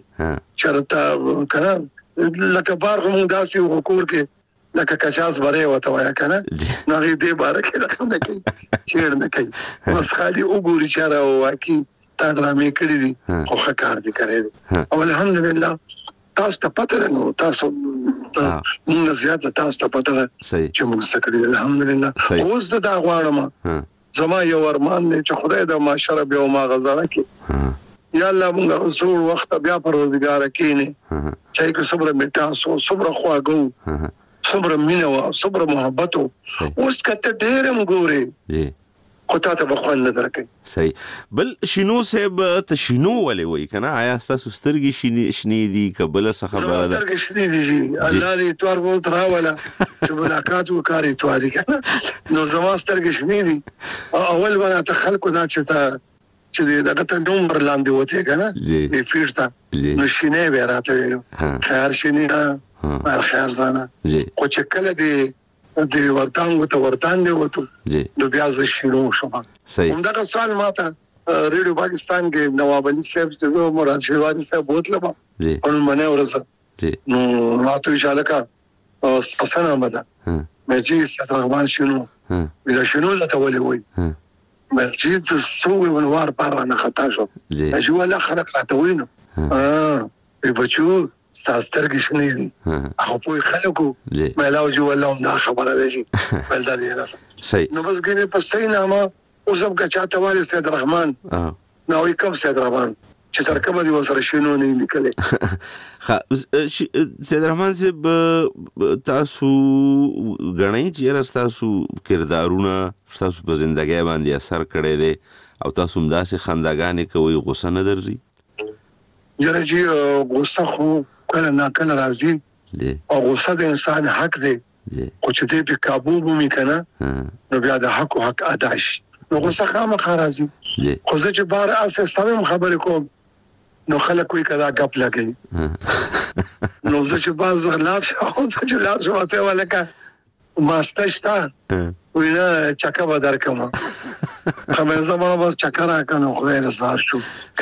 چرته کنه لکه بار هم داسې وکور کې لکه کچاس بره وته وای کنه نو دې باره کې رقم نه کوي چیر نه کوي بس خالي وګوري چاره واکي تا ډرامې کړې دي خو ښه کار دي کړی او الحمدلله تاسو ته پته نو تاسو موږ زیاته تاسو ته پته چې موږ سکړي الحمدلله اوس دا غواړم زما یو ارمان دی چې خدای د معاشره به ما غزاره کې یا الله موږ رسول وخت بیا پروردگار کینه چې کو صبر میټا سو صبر خواګو صبر مینه او صبر محبت اوس کته ډېر مګوري جی خو ته به خو نه درکې صحیح بل شینو صاحب ته شینو ولې وای کنه آیا تاسو سترګې شینې شنې دي قبل څه خبره ده سترګې شنې دي الله دې توار وو تر ولا چې ملاقات وکاري تواري کنه نو زما سترګې شنې دي اول باندې ته خلکو دا چې ته چې دغه ته نومبر لاندې وته کنه دې فیرتا نو شینې به راته ویلو خیر شینې ها خیر زانه خو چې کله دې د ورتانګو ته ورتان دی وته نو بیا ز شروع شوم صحیح همدا سوال ماته ریډیو پاکستان کې نواب علي صاحب چې زه مراد شیروانی صاحب بوتله ما جی ان منه ورسه نو راتو اشاره کا حسن احمد مجلس رغبان شنو اذا شنو لا تولي وي مسجد سوي منوار بره انا خطا شو اجوا لا خلق راتوينه اه بچو ساستر کې شنې دي هغه په خلکو ملاو جو الله هم دا خبره ده بل دا دی صحیح نو بس ګنې په صحیح نامه اوسم کا چاته والي سید رحمان نو یې کوم سید رحمان چې تر کومه دی وسره شنو نه لیکلې ها سید رحمان صاحب تاسو غنئ چې تاسو کردارونه تاسو په ژوندۍ باندې اثر کړی دی او تاسو هم داسې خنداګانې کوي غوسه نه درځي یره چې غوسه خو کله نا کله راځي او غوسه د انسان حق دی خو چې دې په قابو ومي کنه نو بیا د حق او حق ادا شي نو غوسه خامخا راځي خو زه چې بار اسه سمم خبرې کوم نو خلک کوئی کدا غپ لګي نو زه چې باز غلاف او زه چې لاس واته ولکه ماستشتا وینا چکه بدر کوم خبر زما بس چکر کنه خو نه زار شو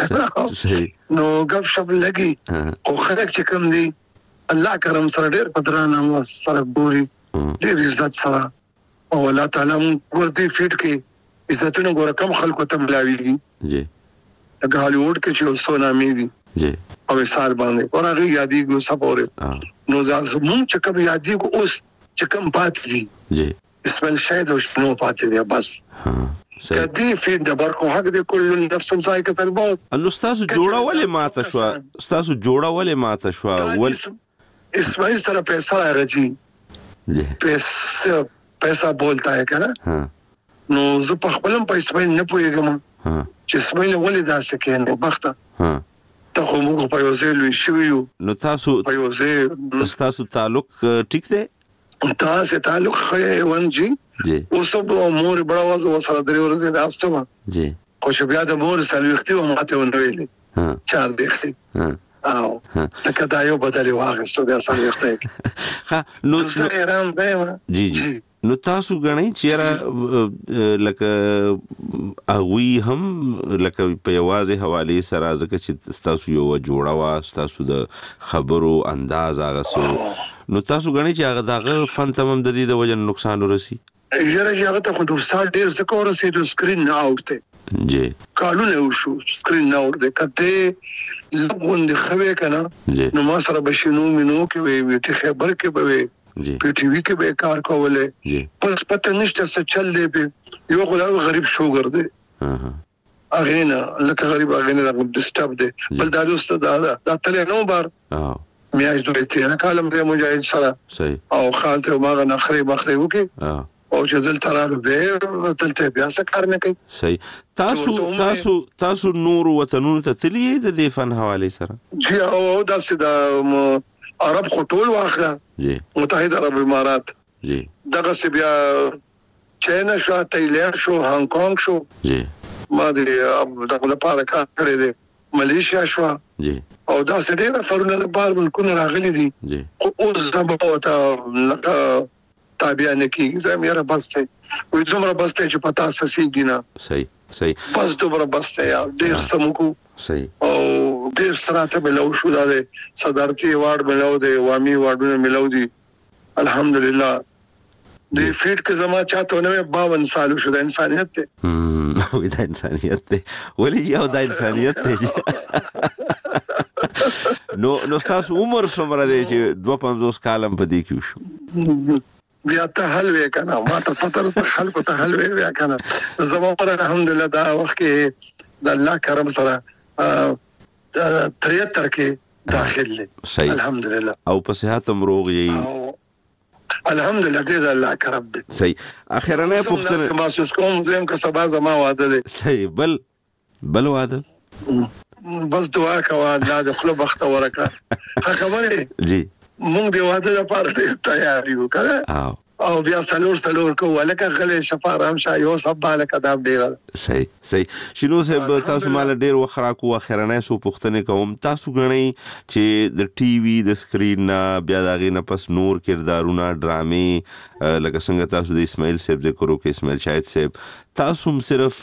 نو غف شپ لګي او خلک چې کوم دي الله کرم سره ډېر پدرانه سره ګوري ډېر عزت سره او الله تعالی مون ورته فټ کې عزتونه ګور کم خلکو ته ملاويږي جی د هالیوډ کې چې سونامي دي جی او مثال باندې اور هغه یادي ګو سپورې نو ځکه مون چې کوم یادي ګو اوس چې کوم پات دي جی اسمل شاید او شنو پات دي بس کدی فی نمبر کو حق دې کل نفس ذائقه الموت. نو تاسو جوړه ولې ماته شو تاسو جوړه ولې ماته شو ول اسماعیل سره پیسہ راغی پیسہ پیسہ بولتا ہے کنه ها نو زه په خپلم په اسماعیل نه پوهیږم ها چې اسماعیل ولې داسې کینې بخته ها ته خو موږ په یو ځای لوي شو نو تاسو په یو ځای تاسو تعلق ټیک دی تاسو تعلق خې ون جی جی اوس په مور بڑا واز وسره درې ورځې راستم جی خو چې بیا د مور سره وختي و ماته ونویلې ها چار دقیقې ها او لکه دا یو بدلی واغستو بیا سره وختي ها نو زه رام دایم جی جی نو تاسو غنئ چیرې لکه اغوی هم لکه په یوازې حواله سره ځکه چې تاسو یو جوړه وا تاسو د خبرو انداز هغه سو نو تاسو غنئ چې هغه دغه فن تمام د دې د وجه نقصان ورسي یره هغه ته خو د سال ډیر څه کور سي د سکرین نه اوټه جی کالونه وشو سکرین نه اوټه کته لګون د خوي کنه نو ما سره بشینو مينو کې وي وی خبر کې به جی پی ټی وی کې به کار کوله جی پس پته نشته څه چل دی په یو غلا غریب شوګر دی ها ها اغینا لکه غریب اغینا د ډیسټرب دی بل دا دوست دا دا تل نو بار اه میاش دوی تیر کالم ری مجاهد سره صحیح او خالته ما غن اخري مخري وکي اه او چې دل ترانو به تلته بیا څه کار نه کوي صحیح تاسو تاسو تاسو نور وطنونو ته تللی د دې فن حواله سره جی او دا سده عرب خطول واخله جی متحده عرب امارات جی دغه سی بیا چاینا شو تایلند شو هانګ کانګ شو جی ما دې دغه لپاره کار کړی دی ملیشیا شو جی او دا سړي فرونه لپاره ملکونه راغلي دي جی اوس زموږ ته لکه تابع نه کیږي زم یې رابسته وې دومره بسته چې پتا سسیږي نه صحیح صحیح بس دومره بسته یا ډیر سمکو صحیح او ډیر سراته ملو شو دا صدارتي وارد ملو دی عوامي واردونه ملو دي الحمدلله د فیټ کې زما چاته نو باون سال شو د انسانيت ته هم وې د انسانيت ته ولې یو د انسانيت ته نو نو تاسو عمر څومره دی چې دوه پنځوس کالم په دې کې شو بیا ته حل وې کنه ما ته پته ته خلکو ته حل وې کنه زما پر الحمدلله دا وخت کې د الله کرم سره تریاتر کې داخل دي الحمدلله او په صحت هم روغ یې الحمدلله دې الله کرم دي صحیح اخرنه پوښتنه ما څه کوم زم که سبا زما واده دي صحیح بل بل واده بس دعا کوه الله د خپل بخت ورکړه خبره جی مونږ دی واده لپاره تیار یو کړه او بیا سلور سلور کو ولکه غلې شفارام شای او سب بالک ادب ډیر صحیح صحیح شنو صاحب تاسو مال ډیر وخرا کو اخرنه سو پښتنه کوم تاسو غنئ چې د ټي وي د سکرین بیا داغه نه پس نور کردارونه ډرامې لکه څنګه تاسو د اسماعیل صاحب ذکر وکړ اسماعیل شاهد صاحب تاسو صرف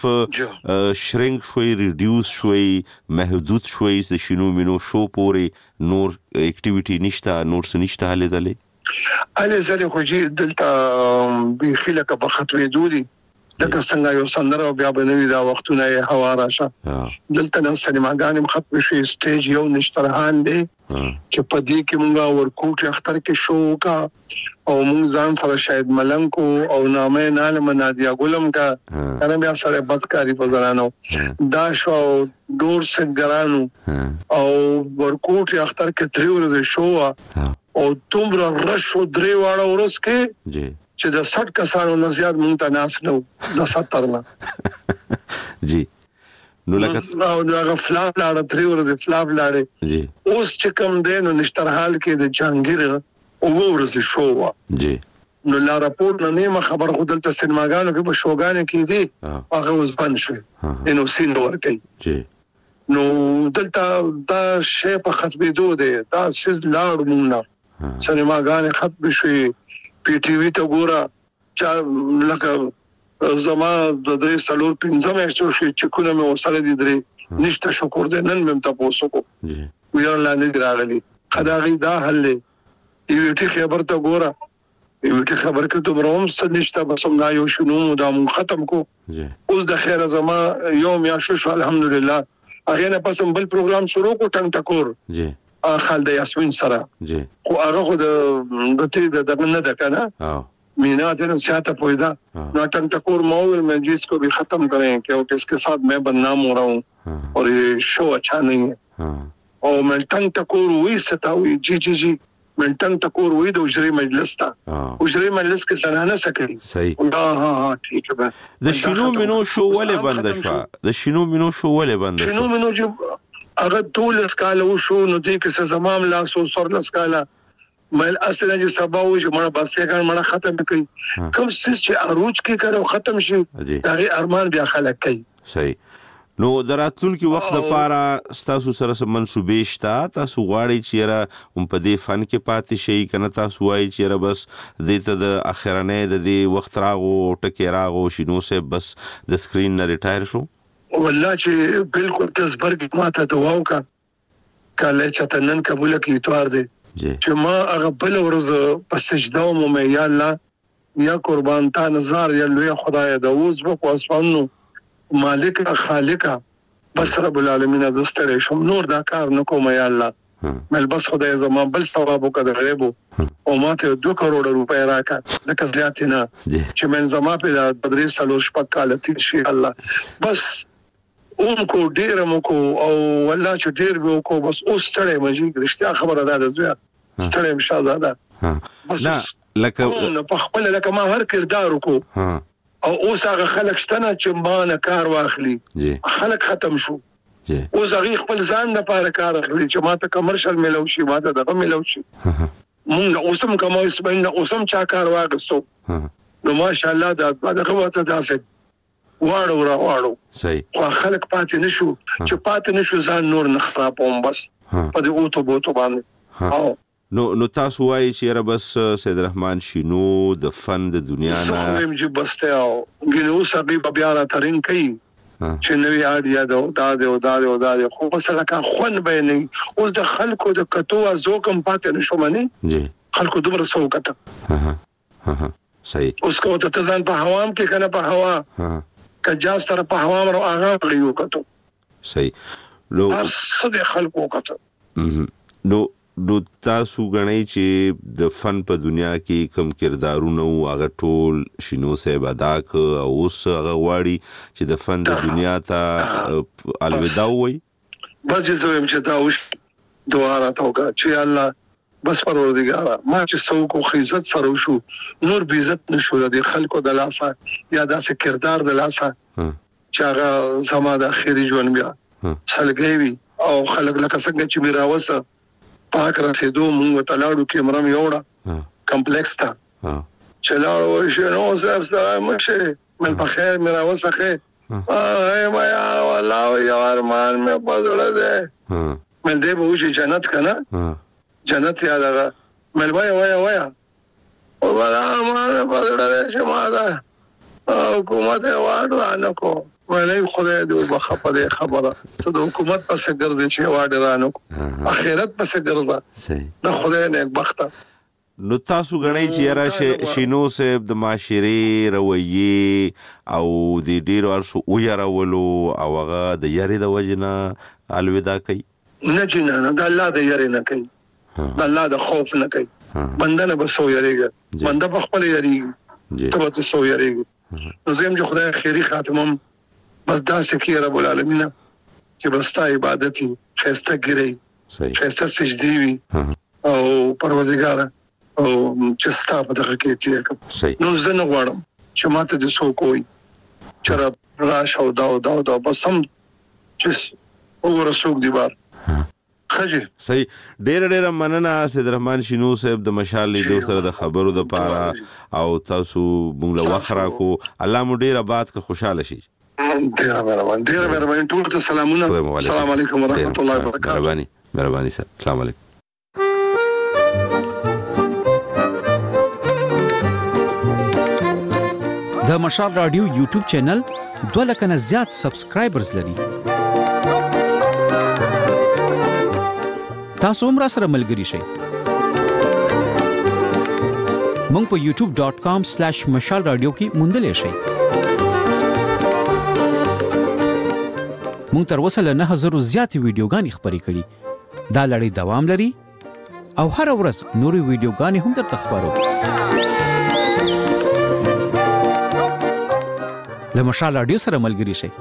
شرینک شوي ریډیوس شوي محدود شوي د شنو مينو شو پوري نور اکټیویټي نشته نور څه نشته هله دله علي زله خو چې دلته به خلک په خطوې دودي لکه څنګه یو سندره بیا بنوي دا وختونه هوا راشه دلته نن سینماګانې ختم شي سټیج یو نشترهان دی چې په دې کې مونږه ورکوټ اختر کې شو کا او مونږ ځان سره شاید ملنګ کو او نامه نالم نادیا ګلم کا کنه بیا سره بدکاری په زنانو دا شو ډور سګرانو او ورکوټ اختر کې تریور شو او تومره رشو درې واړه ورس کې جی چې د سټ کسانو نه زیات مونږ ته ناس نو د ستر نه جی نو لکه نو هغه فلاپ لاړه درې ورځې فلاپ لاړه جی اوس چې کوم دی نو نشترحال کې د جهانگیر او ورځې شو جی نو لا راپور نه نیمه خبر خو دلته سینماګانو کې په شوګانې کې دي هغه اوس بند شو نو سین ورکي جی نو دلته دا شی په ختمېدو دی دا سیز لاړ مونږ سینماګانې ختم شوي پی ټی وی ته ګوره چا لکه زما د درې سلور پنځه میاشتو شي چې کومه مې ورسره دي درې نشته شکر دې نن مې تاسو کو ویل نه دي راغلي خدای دا حل یو ټی خبر ته ګوره یو ټی خبر کې دومره هم څه نشته بس هم نه یو شنو دا مون ختم کو اوس د خیره زما یوم یا شو الحمدلله هغه نه پس بل پروګرام شروع کو ټنګ ټکور جی خالد یاسمین سره جی خو هغه خو د دته د دغه نه ده کنه मीना तेरे सियाता पोइदा नाटक टकोर माहौल में जिसको भी खत्म करें क्योंकि इसके साथ मैं बदनाम हो रहा हूँ और ये शो अच्छा नहीं है। और मैं टंग टकोर हुई सता हुई जी जी जी मैं टंग टकोर हुई तो उजरी मजलिस था, उजरी मजलिस के चला ना सके। सही। हाँ हाँ हाँ ठीक है। द शिनो मिनो शो वाले बंद शवा द शिनो मिनो शो वाले बंद शिनो मिनो जो अगर तू लस्काला वो शो न थी किसी जमाम ला सो सर लस्काला मैं असला जो सबा हुई जो मरा बस ये कर मरा खत्म कई कम सिर्फ चे अरूज की करो खत्म शी ताकि अरमान भी खलक कई। सही। नो दरातुन की वक्त पारा स्तासु सर से मंसूबे शता तासु वाड़ी चेरा उन पदे फन के पाते शई कना तासु वाई चेरा बस देता द आखिरने द दे वक्त रागो टके रागो शिनो से बस द स्क्रीन न रिटायर शो वल्ला चे बिल्कुल तस्बर की माता दुआओं का काले चतनन कबूल की इतवार दे چې ما هغه بل ورځ په سجده مو مې یا الله یا قربان تا نظر یا لوی خدای د اوس په واسفانو مالک خالق بس رب العالمین از ستړي شم نور دا کار نکوم یا الله مل بس خدای زما بل ثواب وکړ غیبو او ماته دو کروڑ روپے راکا لکه زیات نه چې من زما په بدري سالو شپک کال تیر شي الله بس اون کو ډیر مو کو او والله چې ډیر به کو بس اوس ستړي مې رښتیا خبره ده زه ستړي مشه ده بس لکه په خپل لکه ما هر کردار کو او اوس هغه خلک شتنه چې باندې کار واخلي خلک ختم شو اوس هغه خپل ځان نه پاره کار اخلي چې ماته کمرشل ملو شي ماته دغه ملو شي مونږ اوسم کومه اسمنه اوسم چا کار واغستو نو ماشاءالله دا دغه وته داسه واړو را واړو. صحیح. خو خلک پاتې نشو چې پاتې نشو ځان نور نه خرابوم بس په دې اوټو بوټو باندې. او نو نو تاسو وایي چې را بس سید رحمان شینو د فن د دنیا نه زه هم چې بس ته او ګنو سبي بیا را ترين کوي چې نوې اړیا دا دا دا دا دا خو بس لکه خون به نه اوس د خلکو د کتو ازوکم پاتې نشو مني جی خلکو دومره سوکته. ها ها صحیح. اوس کو ته ځان په هوام کې کنه په هوا ها کجاس تر په هوا مرو هغه کړیو کتو. صحیح. نو هر څه د خلکو کتو. نو نو تاسو غنئ چې د فن په دنیا کې کم کردارونه او هغه ټول شینو صاحب ادا ک او اوس هغه واړي چې د فن د دنیا ته الوداع وای. بس زه هم چې دا وش دعا راته چې الله بس پروردگارا ما چې سو کو خیزت سره شو نور به عزت نشو د خلکو د لاسه یا داسې کردار د لاسه چې هغه زما د اخیری ژوند بیا سلګوي او خلک لکه څنګه چې میرا وسه پاک رسیدو مونږ ته لاړو کې مرم یوړه کمپلیکس تا چلاړو شنو صاحب سره مشه مل په خیر میرا وسه خیر اے ما یار والله یو ارمان مې پزړه ده مل دې به وشي جنت کنه جنت یاد آغا مل وای وای وای او بلا مانه پدړه چې ما دا حکومت واړو انکو ولې خدای دې بخپه خبره ته د حکومت پس ګرځي چې واړو انکو اخرت پس ګرځا صحیح د خدای نه بخته. نو تاسو غنئ چې را شینو صاحب د معاشري رویه او د ډیرو ارسو او یارولو او هغه د یاري د وجنه الوداع کوي نه جنانه د الله د یاري نه کوي د الله د خوف نه کوي بنده نه بسو یریږي بنده په خپل یریږي ته به سو یریږي. نو زم چې خدای خیری خاتمم بس دا سکی رب العالمین چې بس تا عبادتي خسته ګري خسته سجدي وي او پروردگار او چې ستا په دغه کې چې کوم نو زه نه غواړم چې ماته د سو کوی چې را شاو دا دا دا بس هم چې وګوره څوک دی بار خجه. صحیح. ډېر ډېر مننه سید رحمان شینو صاحب د مشال لیدو سره د خبرو د پاره او تاسو موږ له وخره کو الله مو ډېر آباد که خوشاله شي. ډېر مهربان ډېر مهربان ټول ته سلامونه. السلام علیکم ورحمت الله وبرکاته. مهرباني مهرباني سره السلام علیکم. د مشال رادیو یوټیوب چینل دوه لکه نه زیات سبسکرایبرز لري. تاسو هم را سره ملګري شئ. مونږ په یوټیوب ډاٹ کام سلیش مشال رادیو کې موندلې شئ. مونږ تر اوسه له نه هزارو زیاتې ویډیوګانې خپرې کړي. دا لړۍ دوام لري او هر ورځ نورې ویډیوګانې هم درته خپرو. د مشال رادیو سره ملګري شئ.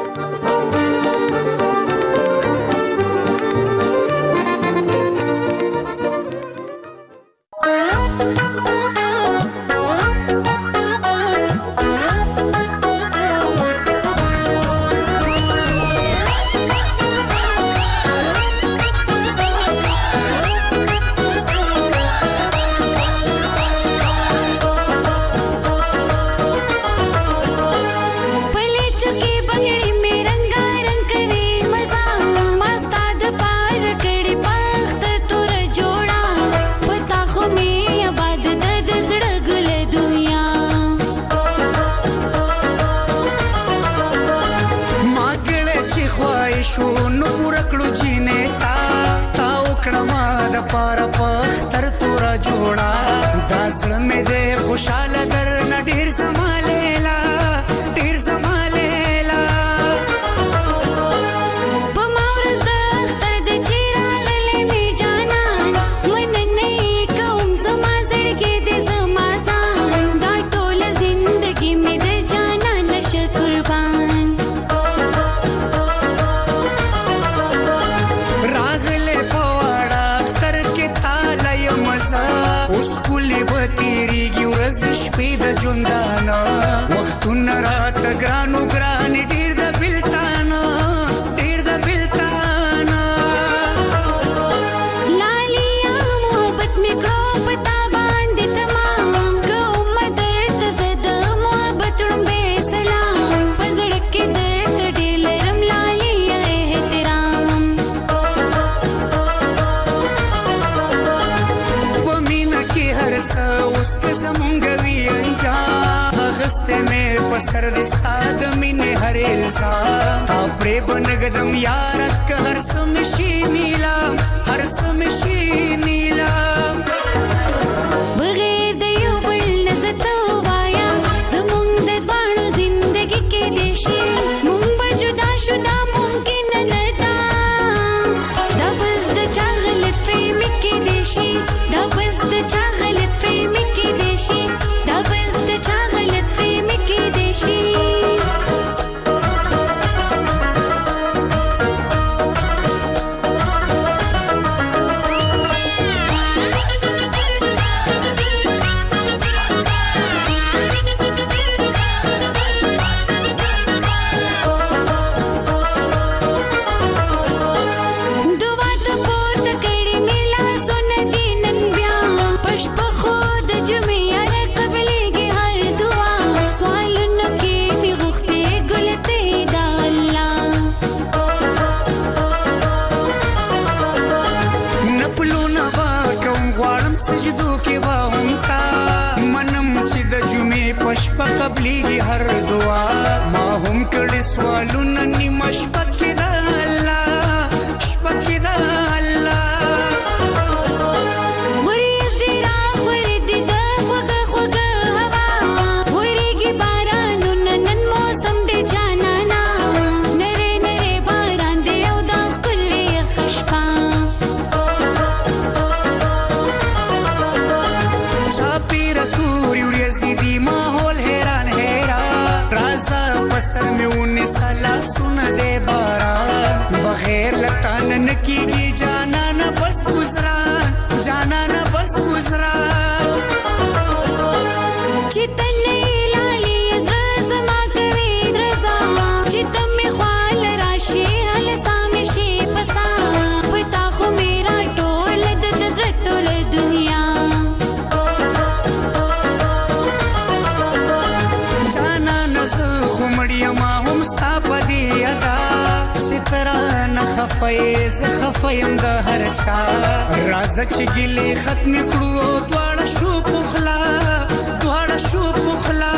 فیض خفیم د هر چا راز چې ګلی ختم کړو دواړه شو پخلا دواړه شو پخلا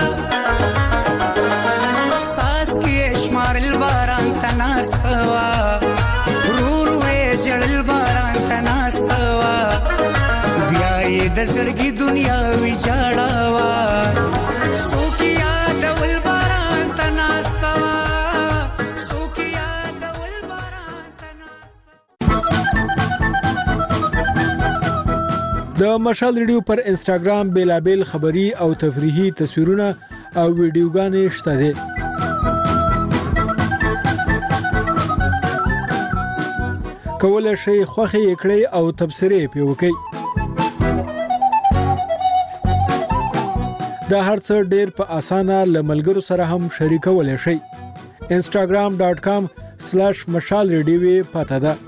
ساس کې شمارل باران تناستوا رور وې جړل باران تناستوا بیا یې د زړګي دنیا وی جاړوا سوکیا دول باران تناستوا د مشال ریډیو پر انسټاګرام بیلابل خبری او تفریحي تصویرونه او ویډیوګانې شته دي. کولای شئ خوښه یې کړئ او تبصرې پې وکړئ. دا هر څه ډېر په اسانه له ملګرو سره هم شریکولی شئ. انسټاګرام ډاټ کام سلیش مشال ریډیو پته ده.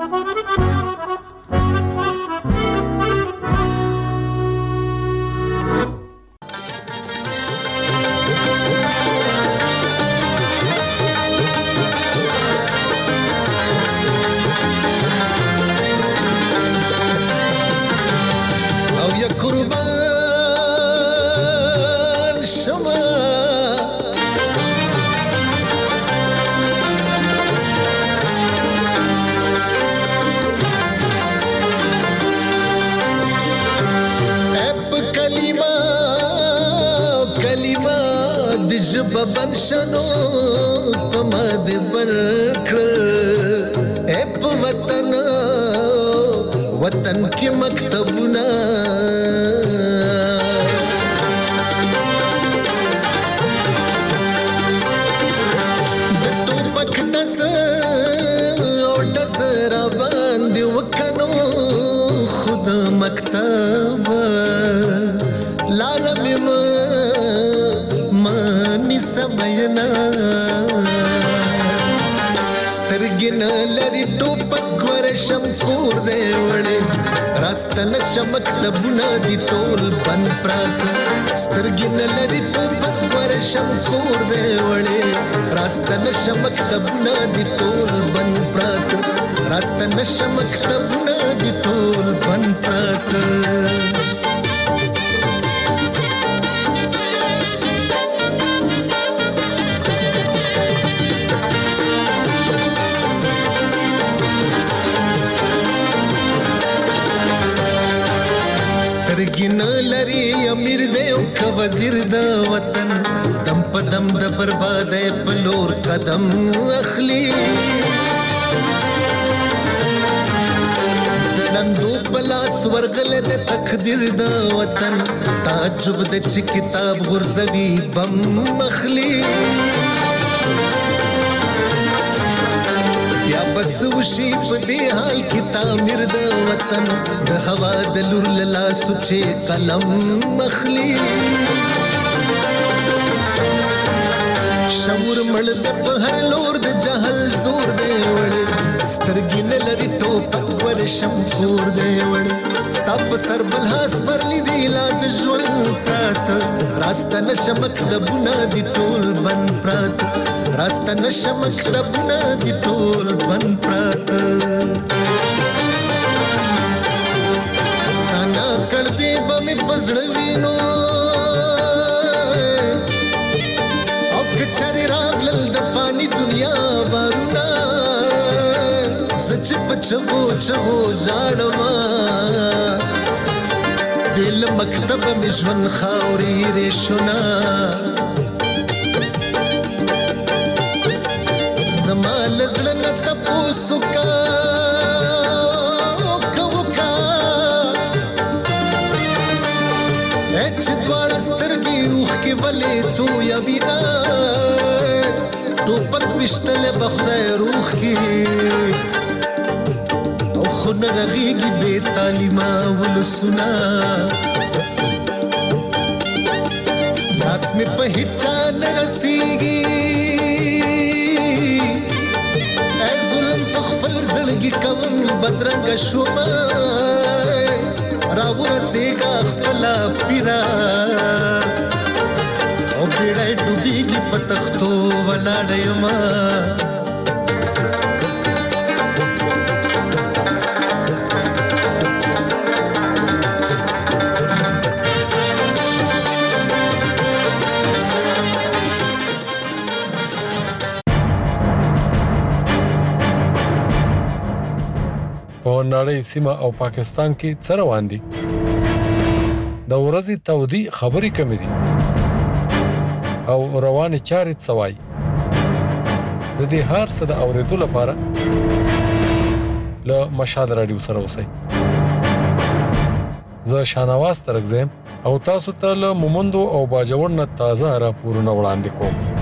ببن شنو پمد برکل اپ وطن وطن کی مکتبنا دتو پکدس او دزرا باندې وکنو خود مکتب لارم سمينا سترګنا لري ټوپک ورشم کور دی وړي راستن چمک تبونه دي ټول بن پرات سترګنا لري ټوپک ورشم کور دی وړي راستن چمک تبونه دي ټول بن پرات راستن چمک تبونه دي ټول بن پرات. سترګین لري امیر دی او ک وزیر د وطن دم په دم د بربادۍ په لور قدم اخلي دندو پلاس ورغله د تقدیر د وطن تعجب د چې کتاب غرزوي بم مخلي یا بس وشي په دې حال کې تعمیر د وطن د هوا د لور لاله سوچې قلم مخلي شعور مړ د په هر لور د جهل زور دی وړي سترګې نه لري ټوپک ورشم کور دی وړي ستا په سر بلحاس برلی دی لا د ژوند پراته راسته نشه مکتبونه دي ټول بند پراته راسته نشه مکتبونه دي ټول بند پراته ستا ناکړ دی به مې په زړه وینو او که چارې راغلل د فاني دنیا بارونه زه چې په چغو چغو ژاړمه بې له مکتبه مې ژوند خاورې ریشونه زما له زړه نه تپوس وکړه وکړه وکړه چې دواړه سترګې روح کې ولې تویوینه ټوپک ویشتلی به خدای روح کې او خو نه رغېږي بې تعلیمه ولسونه لاس مې په هیچا نه رسېږي ای ظلم په خپل زړګي کوم بدرنګه شومه راورسېږه خپله پیره او بیړی ډوبېږي په تختو ولاړه یمه په نړۍ سیمه او پاکستان کې څه روان دي د ورځې تودي خبرې کمې دي او روانې چارې څه وایي د دې هر څه د اورېدو لپاره له مشال رادیو سره اوسئ. زه شانواز ترک زم او تاسو ته له مومندو او باجوړ نه تازه راپورونه وړاندې کوم.